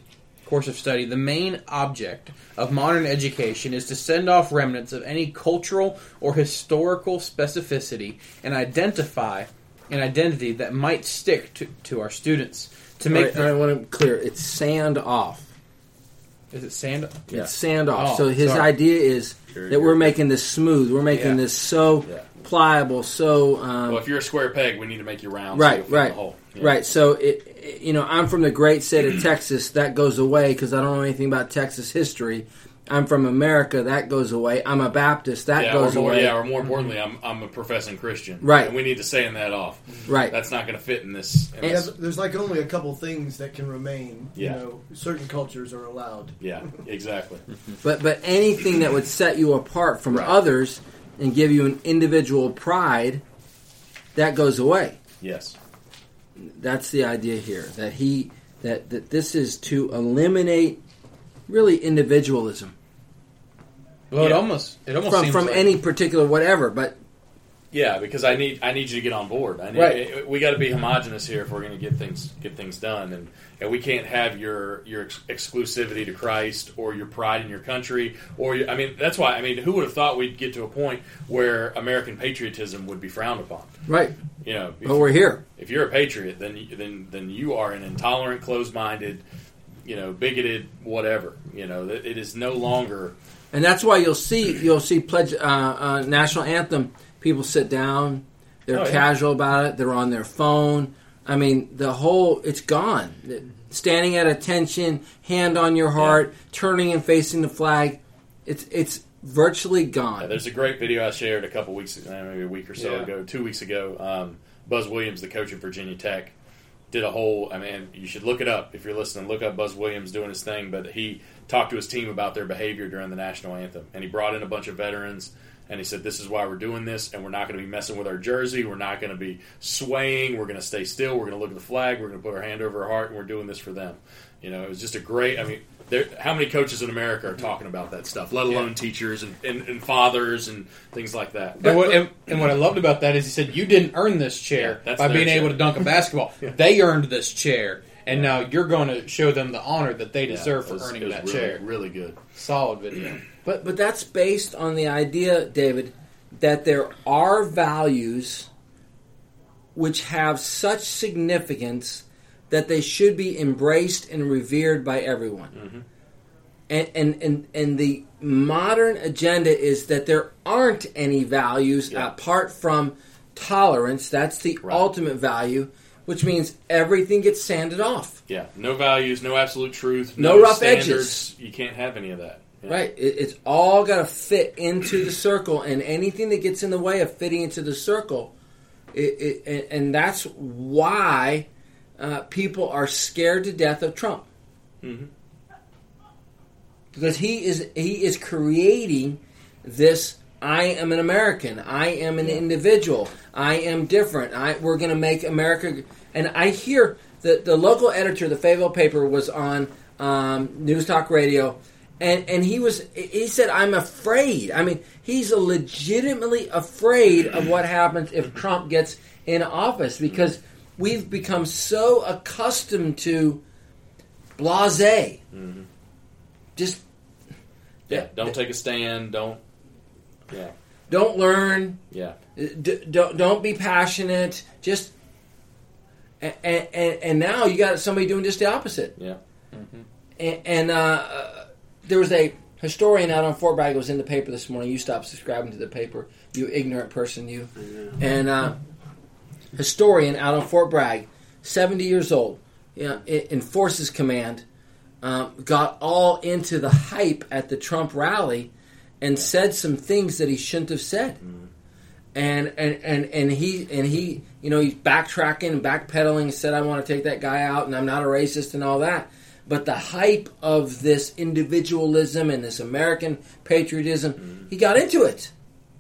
of study, the main object of modern education is to send off remnants of any cultural or historical specificity and identify an identity that might stick to our students. To make I want to clear, it's sand off. Is it sand? Yeah. It's sand off. Oh, so his idea is that we're making this smooth. We're making this so pliable. So well, if you're a square peg, we need to make you round. Right, so you'll fit right, the hole. Yeah. right. So I'm from the great state of Texas. That goes away because I don't know anything about Texas history. I'm from America. That goes away. I'm a Baptist. That goes away. Yeah, or more importantly, I'm a professing Christian. Right. And we need to sand that off. Right. That's not going to fit in this. There's like only a couple things that can remain. Yeah. Certain cultures are allowed. Yeah, exactly. But anything that would set you apart from others and give you an individual pride, that goes away. Yes. That's the idea here. That this is to eliminate really individualism. Well, it almost seems from like any particular whatever, but yeah, because I need you to get on board. We got to be homogenous here if we're going to get things done, and we can't have your exclusivity to Christ or your pride in your country that's why who would have thought we'd get to a point where American patriotism would be frowned upon? Right. But we're here. If you're a patriot, then you are an intolerant, closed-minded, bigoted, whatever. It is no longer. And that's why you'll see pledge national anthem. People sit down. They're casual about it. They're on their phone. It's gone. Standing at attention, hand on your heart, turning and facing the flag. It's virtually gone. Yeah, there's a great video I shared a couple weeks ago, maybe a week or so ago, 2 weeks ago. Buzz Williams, the coach at Virginia Tech, did a whole, you should look it up if you're listening. Look up Buzz Williams doing his thing, but he talked to his team about their behavior during the national anthem. And he brought in a bunch of veterans, and he said, this is why we're doing this, and we're not going to be messing with our jersey. We're not going to be swaying. We're going to stay still. We're going to look at the flag. We're going to put our hand over our heart, and we're doing this for them. It was just a great, how many coaches in America are talking about that stuff, let alone teachers and fathers and things like that. And what I loved about that is he said, you didn't earn this chair by being able to dunk a basketball. They earned this chair, and now you're going to show them the honor that they deserve for earning that chair. Really good. Solid video. But that's based on the idea, David, that there are values which have such significance that they should be embraced and revered by everyone. Mm-hmm. And the modern agenda is that there aren't any values apart from tolerance. That's the ultimate value, which means everything gets sanded off. Yeah, no values, no absolute truth, no rough standards. Edges. You can't have any of that. Yeah. Right. It's all got to fit into the circle, and anything that gets in the way of fitting into the circle, and that's why people are scared to death of Trump. Mm-hmm. Because he is creating this, I am an American, I am an individual, I am different, we're going to make America... And I hear that the local editor of the Fayetteville paper was on News Talk Radio, and he said, I'm afraid. He's legitimately afraid of what happens if Trump gets in office, because we've become so accustomed to blasé. Mm-hmm. Just don't take a stand. Don't learn. Yeah, don't be passionate. Just and now you got somebody doing just the opposite. Yeah, mm-hmm. and there was a historian out on Fort Bragg. It was in the paper this morning. You stopped subscribing to the paper, you ignorant person, you. And historian out on Fort Bragg, 70 years old, in Forces Command. got all into the hype at the Trump rally and said some things that he shouldn't have said. And he you know, he's backtracking and backpedaling, said I want to take that guy out and I'm not a racist and all that. But the hype of this individualism and this American patriotism, he got into it.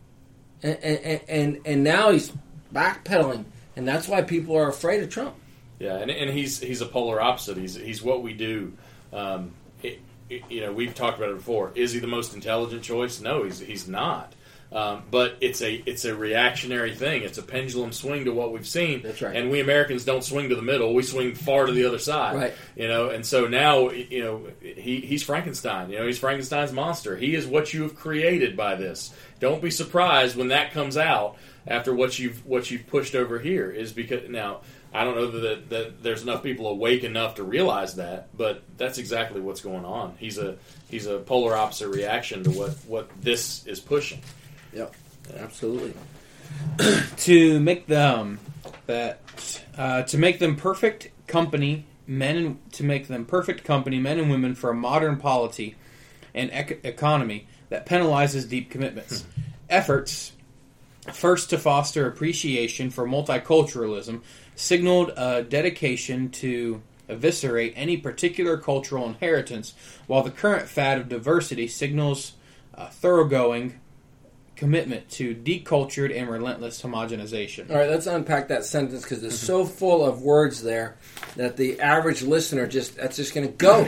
And now he's backpedaling, and that's why people are afraid of Trump. Yeah, and he's a polar opposite. He's what we do. You know, we've talked about it before. Is he the most intelligent choice? No, he's not. But it's a reactionary thing. It's a pendulum swing to what we've seen. That's right. And we Americans don't swing to the middle. We swing far to the other side. Right. You know, and so now, you know, he's Frankenstein. You know, he's Frankenstein's monster. He is what you have created by this. Don't be surprised when that comes out after what you've pushed over here. Is because now I don't know that there's enough people awake enough to realize that, but that's exactly what's going on. He's a polar opposite reaction to what this is pushing. Yep, absolutely. To make them perfect company, men and women for a modern polity and economy that penalizes deep commitments. Efforts first to foster appreciation for multiculturalism signaled a dedication to eviscerate any particular cultural inheritance, while the current fad of diversity signals a thoroughgoing commitment to decultured and relentless homogenization. All right, let's unpack that sentence because it's so full of words there that the average listener that's just going to go.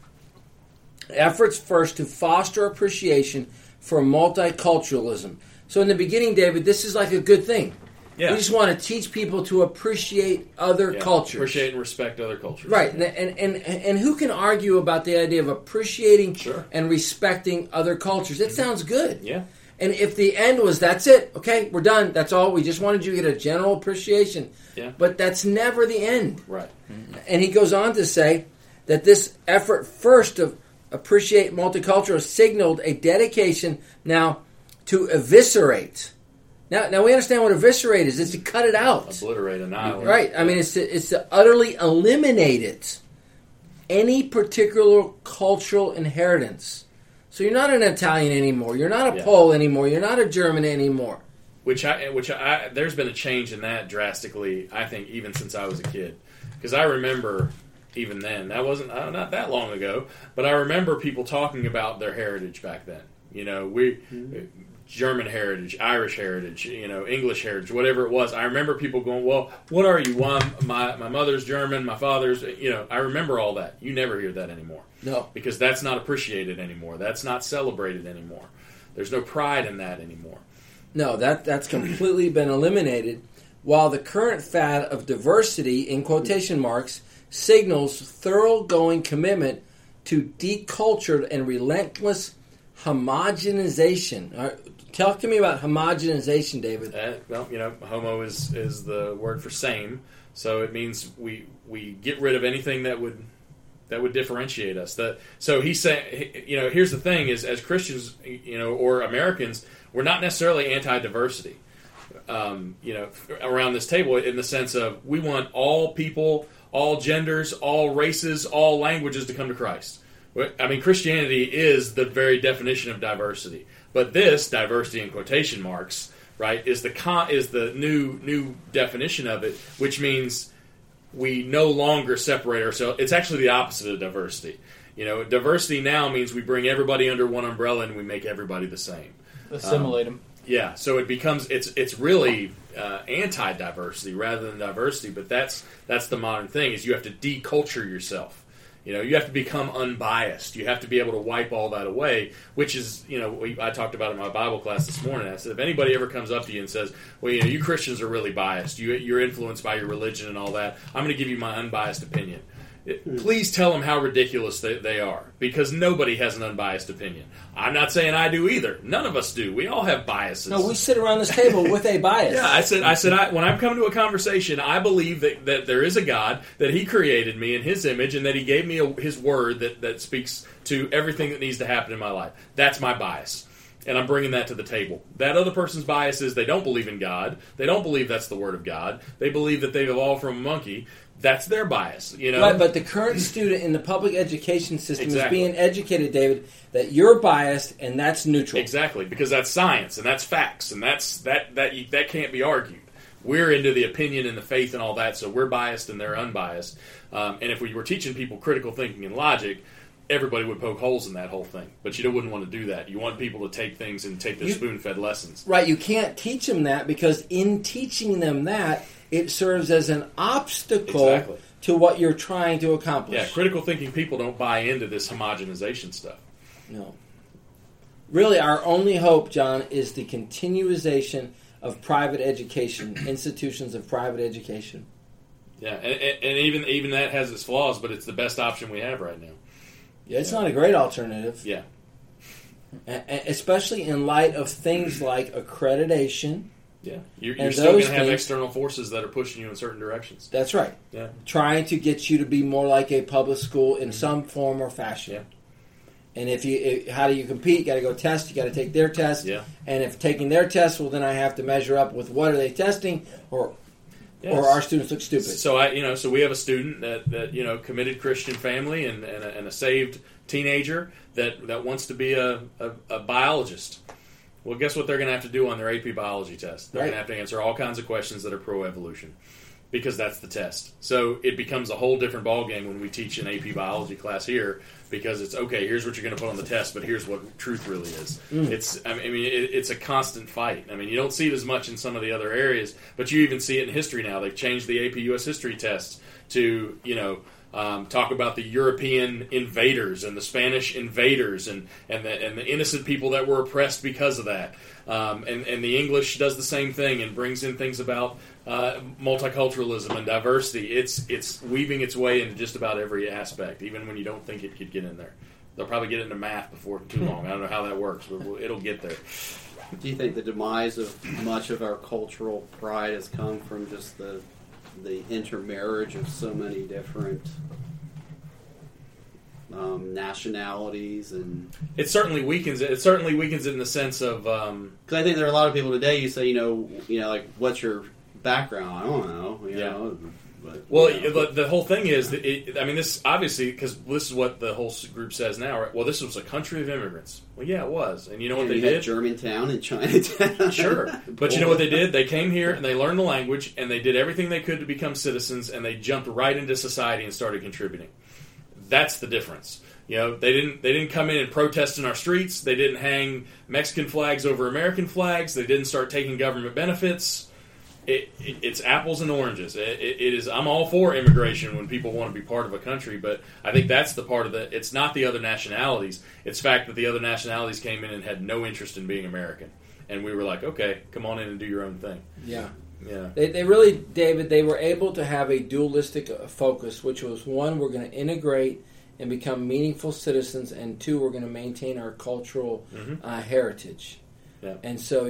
Efforts first to foster appreciation for multiculturalism. So in the beginning, David, this is like a good thing. Yeah. We just want to teach people to appreciate other cultures. Appreciate and respect other cultures. Right. And who can argue about the idea of appreciating and respecting other cultures? It sounds good. Yeah. And if the end was, that's it, okay, we're done, that's all, we just wanted you to get a general appreciation. Yeah. But that's never the end. Right. And he goes on to say that this effort first to appreciate multicultural signaled a dedication now to eviscerate. Now we understand what eviscerate is. It's to cut it out. Obliterate, annihilate. Right. I mean, it's to utterly eliminate it. Any particular cultural inheritance. So you're not an Italian anymore. You're not a Pole anymore. You're not a German anymore. Which I there's been a change in that drastically, I think, even since I was a kid. Because I remember, even then, that wasn't not that long ago, but I remember people talking about their heritage back then. You know, German heritage, Irish heritage, you know, English heritage, whatever it was. I remember people going, well, what are you? Well, my mother's German, my father's, you know, I remember all that. You never hear that anymore. No. Because that's not appreciated anymore. That's not celebrated anymore. There's no pride in that anymore. No, that's completely been eliminated, while the current fad of diversity, in quotation marks, signals thoroughgoing commitment to decultured and relentless homogenization. Talk to me about homogenization, David. Well, you know, homo is the word for same, so it means we get rid of anything that would differentiate us. So he's saying, you know, here's the thing: is as Christians, you know, or Americans, we're not necessarily anti-diversity. You know, around this table, in the sense of we want all people, all genders, all races, all languages to come to Christ. I mean, Christianity is the very definition of diversity. But this diversity in quotation marks, right, is the new definition of it, which means we no longer separate ourselves. It's actually the opposite of diversity. You know, diversity now means we bring everybody under one umbrella and we make everybody the same. Assimilate them. Yeah, so it becomes it's really anti-diversity rather than diversity. But that's the modern thing: is you have to deculture yourself. You know, you have to become unbiased. You have to be able to wipe all that away, which is, you know, I talked about it in my Bible class this morning. I said, if anybody ever comes up to you and says, well, you know, you Christians are really biased. You're influenced by your religion and all that. I'm going to give you my unbiased opinion. Please tell them how ridiculous they are, because nobody has an unbiased opinion. I'm not saying I do either. None of us do. We all have biases. No, we sit around this table with a bias. Yeah, I said, when I'm coming to a conversation, I believe that there is a God, that He created me in His image, and that He gave me His word that speaks to everything that needs to happen in my life. That's my bias. and I'm bringing that to the table. That other person's bias is they don't believe in God. They don't believe that's the Word of God. They believe that they've evolved from a monkey. That's their bias, you know. Right, but the current student in the public education system Exactly. is being educated, David, that you're biased and that's neutral. Exactly, because that's science and that's facts, and that can't be argued. We're into the opinion and the faith and all that, so we're biased and they're unbiased. And if we were teaching people critical thinking and logic, everybody would poke holes in that whole thing. But you wouldn't want to do that. You want people to take things and take their spoon-fed lessons. Right, you can't teach them that because in teaching them that, it serves as an obstacle Exactly. to what you're trying to accomplish. Yeah, critical thinking people don't buy into this homogenization stuff. No. Really, our only hope, John, is the continuation of private education, institutions of private education. Yeah, and even that has its flaws, but it's the best option we have right now. Yeah, it's not a great alternative. Yeah. Especially in light of things like accreditation. Yeah, you're And still going those to have things- external forces that are pushing you in certain directions. That's right. Yeah, Trying to get you to be more like a public school in some form or fashion. Yeah. And how do you compete? You got to go test. You got to take their test. Yeah. And if taking their test, well, then I have to measure up with what are they testing, or Yes. our students look stupid. So we have a student that committed Christian family and a saved teenager that wants to be a biologist. Well, guess what they're going to have to do on their AP biology test? They're Right. going to have to answer all kinds of questions that are pro-evolution because that's the test. So it becomes a whole different ballgame when we teach an AP biology class here because it's, okay, here's what you're going to put on the test, but here's what truth really is. It's a constant fight. I mean, you don't see it as much in some of the other areas, but you even see it in history now. They've changed the AP U.S. history test to, talk about the European invaders and the Spanish invaders and the innocent people that were oppressed because of that. And the English does the same thing and brings in things about multiculturalism and diversity. It's weaving its way into just about every aspect, even when you don't think it could get in there. They'll probably get into math before too long. I don't know how that works, but it'll get there. Do you think the demise of much of our cultural pride has come from just the intermarriage of so many different nationalities? And It certainly weakens it. It certainly weakens it in the sense of because I think there are a lot of people today. You say, like, what's your background? I don't know. You Yeah. know, but, Well, you know. the whole thing is, this obviously, because this is what the whole group says now, right? Well, this was a country of immigrants. Well, yeah, it was. And you know what they you had did? Germantown and Chinatown. Sure. But you know what they did? They came here and they learned the language and they did everything they could to become citizens and they jumped right into society and started contributing. That's the difference. They didn't come in and protest in our streets. They didn't hang Mexican flags over American flags. They didn't start taking government benefits. It's apples and oranges. It is. I'm all for immigration when people want to be part of a country, but I think that's the part of the. It's not the other nationalities. It's the fact that the other nationalities came in and had no interest in being American, and we were like, okay, come on in and do your own thing. Yeah. Yeah. They really, David, they were able to have a dualistic focus, which was, one, we're going to integrate and become meaningful citizens, and two, we're going to maintain our cultural heritage. Yeah. And so,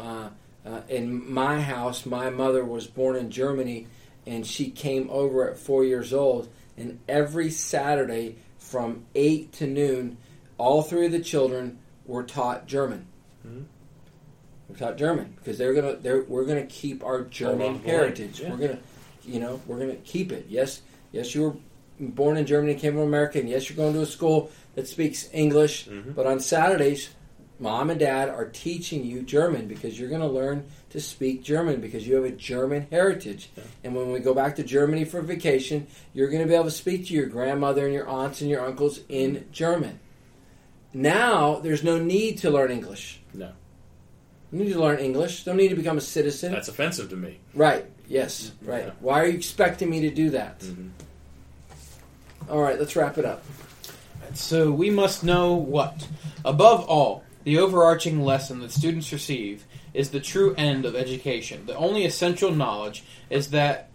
in my house, my mother was born in Germany, and she came over at 4 years old, and every Saturday from 8 to noon, all three of the children were taught German. Mm-hmm. We're taught German because we're gonna keep our German heritage. Yeah. We're gonna keep it. Yes, you were born in Germany, came to America, and yes, you're going to a school that speaks English. Mm-hmm. But on Saturdays, Mom and Dad are teaching you German because you're going to learn to speak German because you have a German heritage. Yeah. And when we go back to Germany for vacation, you're going to be able to speak to your grandmother and your aunts and your uncles in German. Now, there's no need to learn English. No. You need to learn English. Don't need to become a citizen. That's offensive to me. Right. Yes. Right. Yeah. Why are you expecting me to do that? Mm-hmm. All right. Let's wrap it up. So we must know what? Above all, the overarching lesson that students receive is the true end of education. The only essential knowledge is that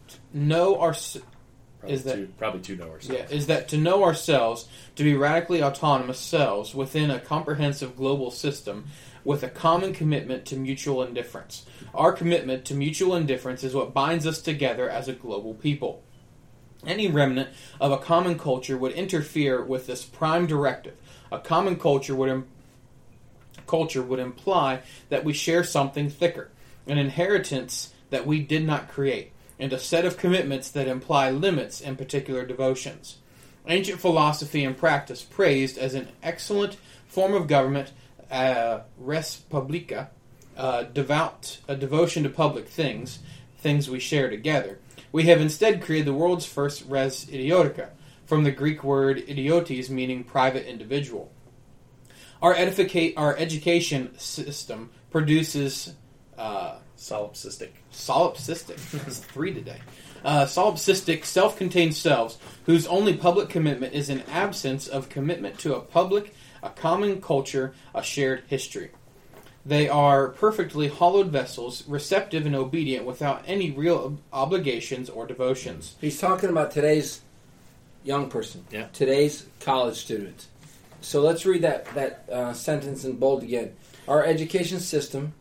Probably to know ourselves. Yeah, is that to know ourselves, to be radically autonomous selves within a comprehensive global system with a common commitment to mutual indifference. Our commitment to mutual indifference is what binds us together as a global people. Any remnant of a common culture would interfere with this prime directive. A common culture would culture would imply that we share something thicker, an inheritance that we did not create, and a set of commitments that imply limits and particular devotions. Ancient philosophy and practice praised as an excellent form of government, res publica, a devotion to public things we share together. We have instead created the world's first res idiotica, from the Greek word idiotes, meaning private individual. Our education system produces Solipsistic. That's 3 today. Solipsistic, self-contained selves whose only public commitment is an absence of commitment to a common culture, a shared history. They are perfectly hollowed vessels, receptive and obedient without any real obligations or devotions. He's talking about today's young person, today's college student. So let's read that sentence in bold again. Our education system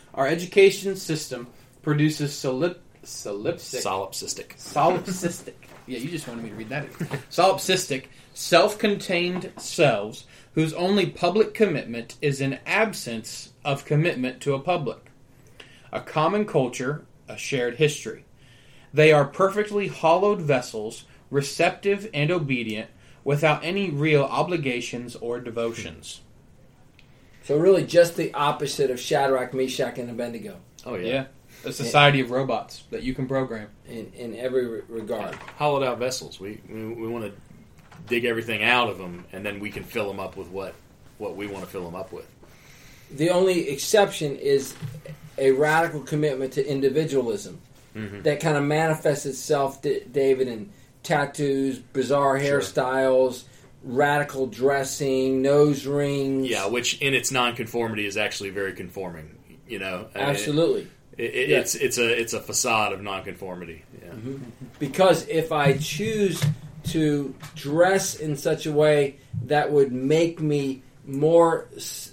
produces Solipsistic. Yeah, you just wanted me to read that. Solipsistic, self-contained selves whose only public commitment is an absence of commitment to a public, a common culture, a shared history. They are perfectly hollowed vessels, receptive and obedient, without any real obligations or devotions. So really just the opposite of Shadrach, Meshach, and Abednego. Oh, yeah. A society of robots that you can program. In every regard. Hollowed out vessels. We want to dig everything out of them, and then we can fill them up with what we want to fill them up with. The only exception is a radical commitment to individualism that kind of manifests itself, David, in tattoos, bizarre hairstyles, radical dressing, nose rings. Yeah, which in its nonconformity is actually very conforming. You know, absolutely. It's a facade of nonconformity. Yeah. Because if I choose to dress in such a way that would make me more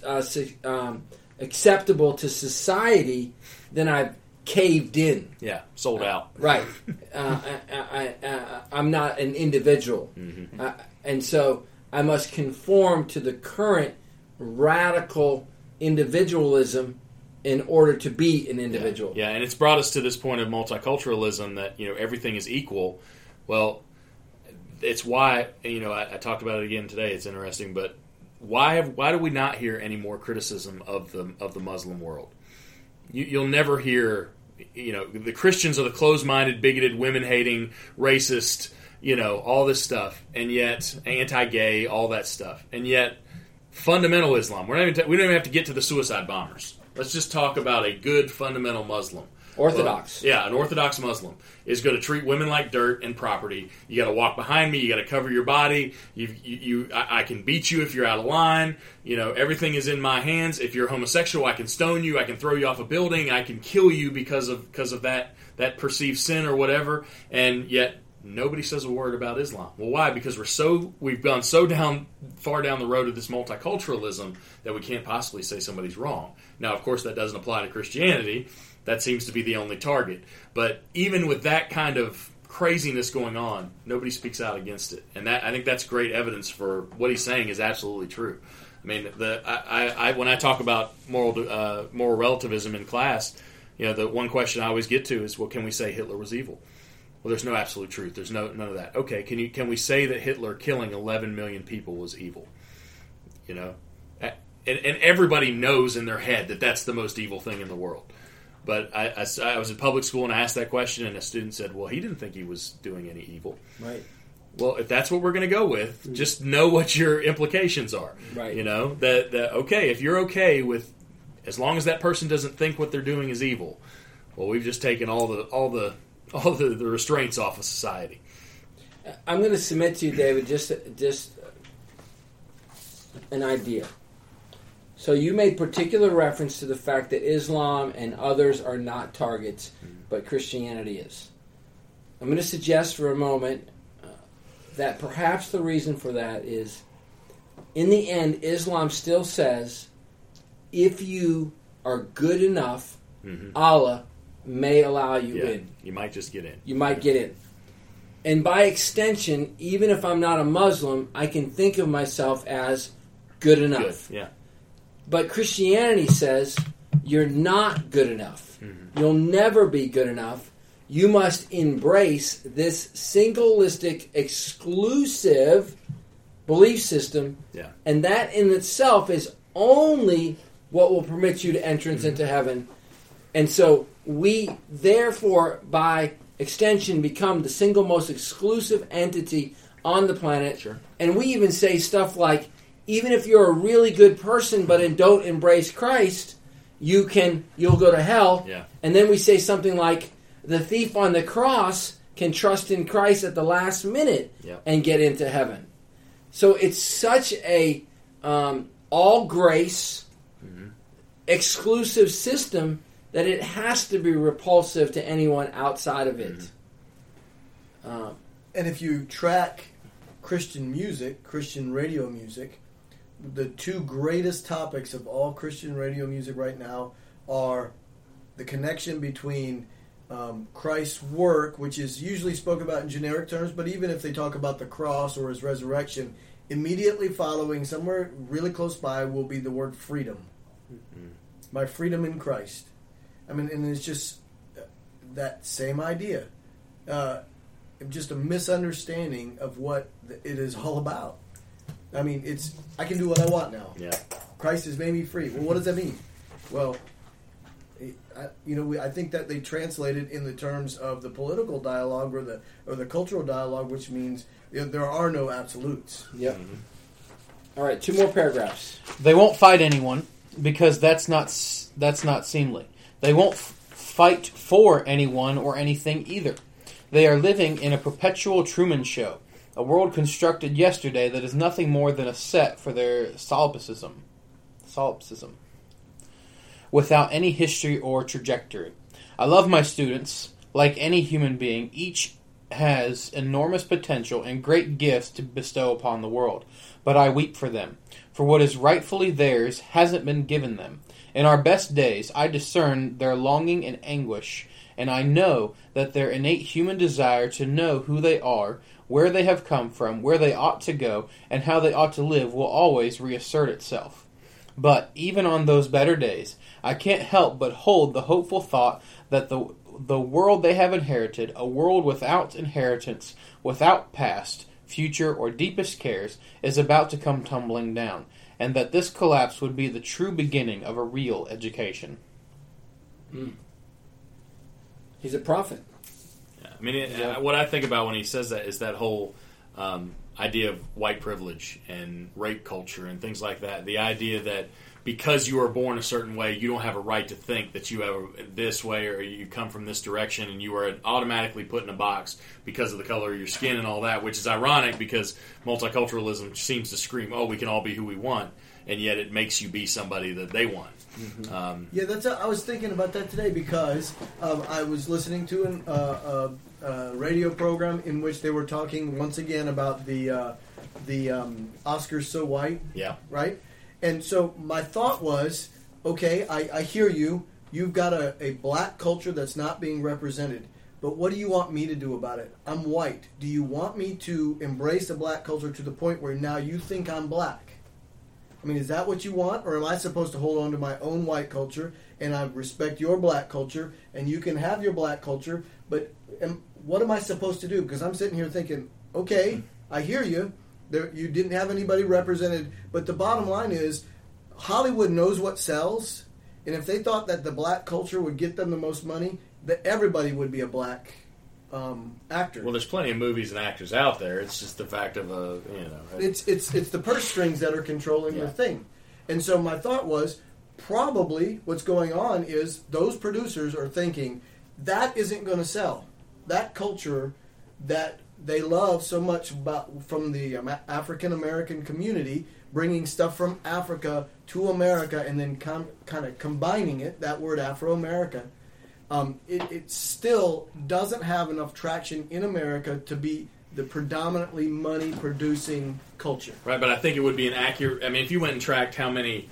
acceptable to society, then I've caved in. Yeah, sold out. Right. I'm not an individual. And so I must conform to the current radical individualism in order to be an individual. Yeah, and it's brought us to this point of multiculturalism that, everything is equal. Well, it's why, I talked about it again today, it's interesting, but why do we not hear any more criticism of the Muslim world? You'll never hear, the Christians are the closed-minded, bigoted, women-hating, racist, all this stuff, and yet anti-gay, all that stuff, and yet fundamental Islam. We don't even have to get to the suicide bombers. Let's just talk about a good fundamental Muslim. Orthodox. An Orthodox Muslim is going to treat women like dirt and property. You got to walk behind me. You got to cover your body. I can beat you if you're out of line. Everything is in my hands. If you're homosexual, I can stone you. I can throw you off a building. I can kill you because of that perceived sin or whatever. And yet nobody says a word about Islam. Well, why? Because we've gone so far down the road of this multiculturalism that we can't possibly say somebody's wrong. Now, of course, that doesn't apply to Christianity. That seems to be the only target. But even with that kind of craziness going on, nobody speaks out against it. And I think that's great evidence for what he's saying is absolutely true. I mean, when I talk about moral relativism in class, the one question I always get to is, well, can we say Hitler was evil? Well, there's no absolute truth. There's none of that. Okay, can we say that Hitler killing 11 million people was evil? And everybody knows in their head that that's the most evil thing in the world. But I was in public school and I asked that question, and a student said, well, he didn't think he was doing any evil. Right. Well, if that's what we're going to go with, just know what your implications are. Right. Okay, if you're okay with, as long as that person doesn't think what they're doing is evil, well, we've just taken all the restraints off of society. I'm going to submit to you, David, just an idea. So you made particular reference to the fact that Islam and others are not targets, but Christianity is. I'm going to suggest for a moment that perhaps the reason for that is, in the end, Islam still says, if you are good enough, Allah may allow you in. You might just get in. You might get in. And by extension, even if I'm not a Muslim, I can think of myself as good enough. Good. Yeah. But Christianity says you're not good enough. You'll never be good enough. You must embrace this singleistic, exclusive belief system, and that in itself is only what will permit you to entrance into heaven. And so we, therefore, by extension, become the single most exclusive entity on the planet. Sure. And we even say stuff like, even if you're a really good person but don't embrace Christ, you'll go to hell. Yeah. And then we say something like, the thief on the cross can trust in Christ at the last minute and get into heaven. So it's such a all grace, exclusive system that it has to be repulsive to anyone outside of it. And if you track Christian music, Christian radio music, the two greatest topics of all Christian radio music right now are the connection between Christ's work, which is usually spoken about in generic terms, but even if they talk about the cross or his resurrection, immediately following, somewhere really close by, will be the word freedom. My freedom in Christ. I mean, and it's just that same idea. Just a misunderstanding of what it is all about. I mean, it's, I can do what I want now. Yeah. Christ has made me free. Well, what does that mean? Well, I think that they translate it in the terms of the political dialogue or the cultural dialogue, which means there are no absolutes. Yep. All right, 2 more paragraphs. They won't fight anyone because that's not seemly. They won't fight for anyone or anything either. They are living in a perpetual Truman Show, a world constructed yesterday that is nothing more than a set for their solipsism, without any history or trajectory. I love my students. Like any human being, each has enormous potential and great gifts to bestow upon the world. But I weep for them, for what is rightfully theirs hasn't been given them. In our best days, I discern their longing and anguish, and I know that their innate human desire to know who they are, where they have come from, where they ought to go, and how they ought to live will always reassert itself. But even on those better days, I can't help but hold the hopeful thought that the world they have inherited, a world without inheritance, without past, future, or deepest cares, is about to come tumbling down, and that this collapse would be the true beginning of a real education. He's a prophet. Yeah. I mean, what I think about when he says that is that whole idea of white privilege and rape culture and things like that. The idea that because you are born a certain way, you don't have a right to think that you have this way or you come from this direction, and you are automatically put in a box because of the color of your skin and all that, which is ironic because multiculturalism seems to scream, oh, we can all be who we want, and yet it makes you be somebody that they want. I was thinking about that today because I was listening to a radio program in which they were talking once again about the Oscars So White. Yeah. Right? And so my thought was, okay, I hear you. You've got a black culture that's not being represented. But what do you want me to do about it? I'm white. Do you want me to embrace the black culture to the point where now you think I'm black? I mean, is that what you want? Or am I supposed to hold on to my own white culture and I respect your black culture and you can have your black culture, but what am I supposed to do? Because I'm sitting here thinking, okay, I hear you. You didn't have anybody represented, but the bottom line is Hollywood knows what sells, and if they thought that the black culture would get them the most money, that everybody would be a black actor. Well, there's plenty of movies and actors out there. It's just the fact of it's the purse strings that are controlling the thing. And so my thought was probably what's going on is those producers are thinking that isn't going to sell. That culture that they love so much from the African American community, bringing stuff from Africa to America and then kind of combining it, that word Afro-America, it still doesn't have enough traction in America to be the predominantly money-producing culture. Right, but I think it would be an accurate... I mean, if you went and tracked how many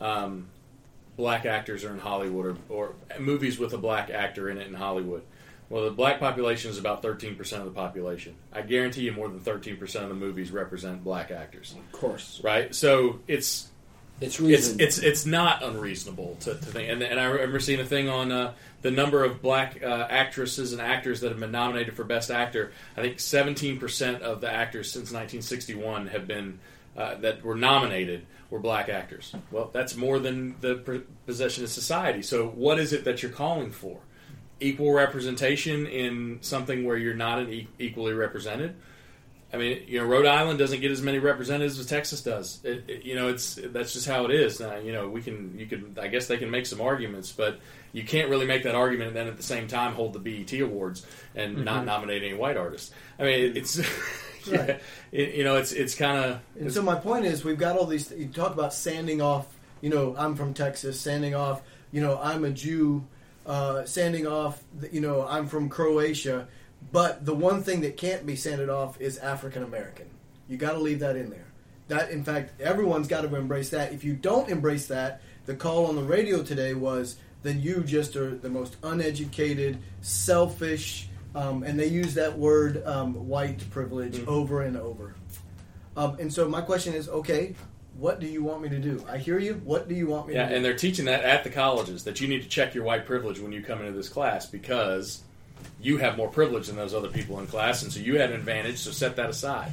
black actors are in Hollywood or movies with a black actor in it in Hollywood, well, the black population is about 13% of the population. I guarantee you more than 13% of the movies represent black actors. Of course. Right? So it's It's reasonable. It's not unreasonable to think. And I remember seeing a thing on the number of black actresses and actors that have been nominated for Best Actor. I think 17% of the actors since 1961 have been that were nominated were black actors. Well, that's more than the possession of society. So what is it that you're calling for? Equal representation in something where you're not equally represented? I mean, Rhode Island doesn't get as many representatives as Texas does. That's just how it is. I guess they can make some arguments, but you can't really make that argument and then at the same time hold the BET Awards and not nominate any white artists. I mean, it's Right. it's kind of. And so my point is, we've got all these. You talk about sanding off. I'm from Texas. Sanding off. I'm a Jew. Sanding off. I'm from Croatia. But the one thing that can't be sanded off is African American. You got to leave that in there. That, in fact, everyone's got to embrace that. If you don't embrace that, the call on the radio today was, then you just are the most uneducated, selfish, and they use that word white privilege over and over. And so my question is, okay, what do you want me to do? I hear you. What do you want me to do? Yeah, and they're teaching that at the colleges, that you need to check your white privilege when you come into this class because you have more privilege than those other people in class, and so you had an advantage, so set that aside.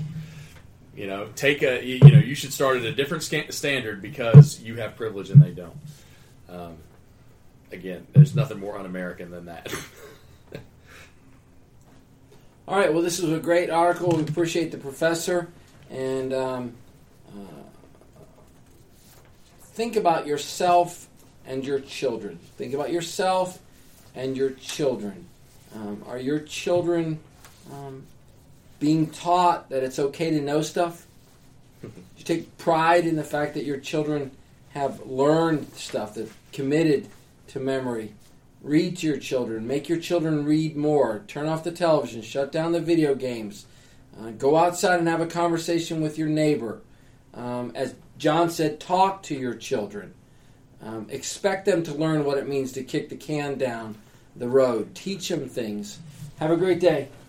You should start at a different standard because you have privilege and they don't. Again, there's nothing more un-American than that. All right, well, this was a great article. We appreciate the professor. And think about yourself and your children. Think about yourself and your children. Are your children being taught that it's okay to know stuff? Do you take pride in the fact that your children have learned stuff, that committed to memory? Read to your children. Make your children read more. Turn off the television. Shut down the video games. Go outside and have a conversation with your neighbor. As John said, talk to your children. Expect them to learn what it means to kick the can down the road. Teach them things. Have a great day.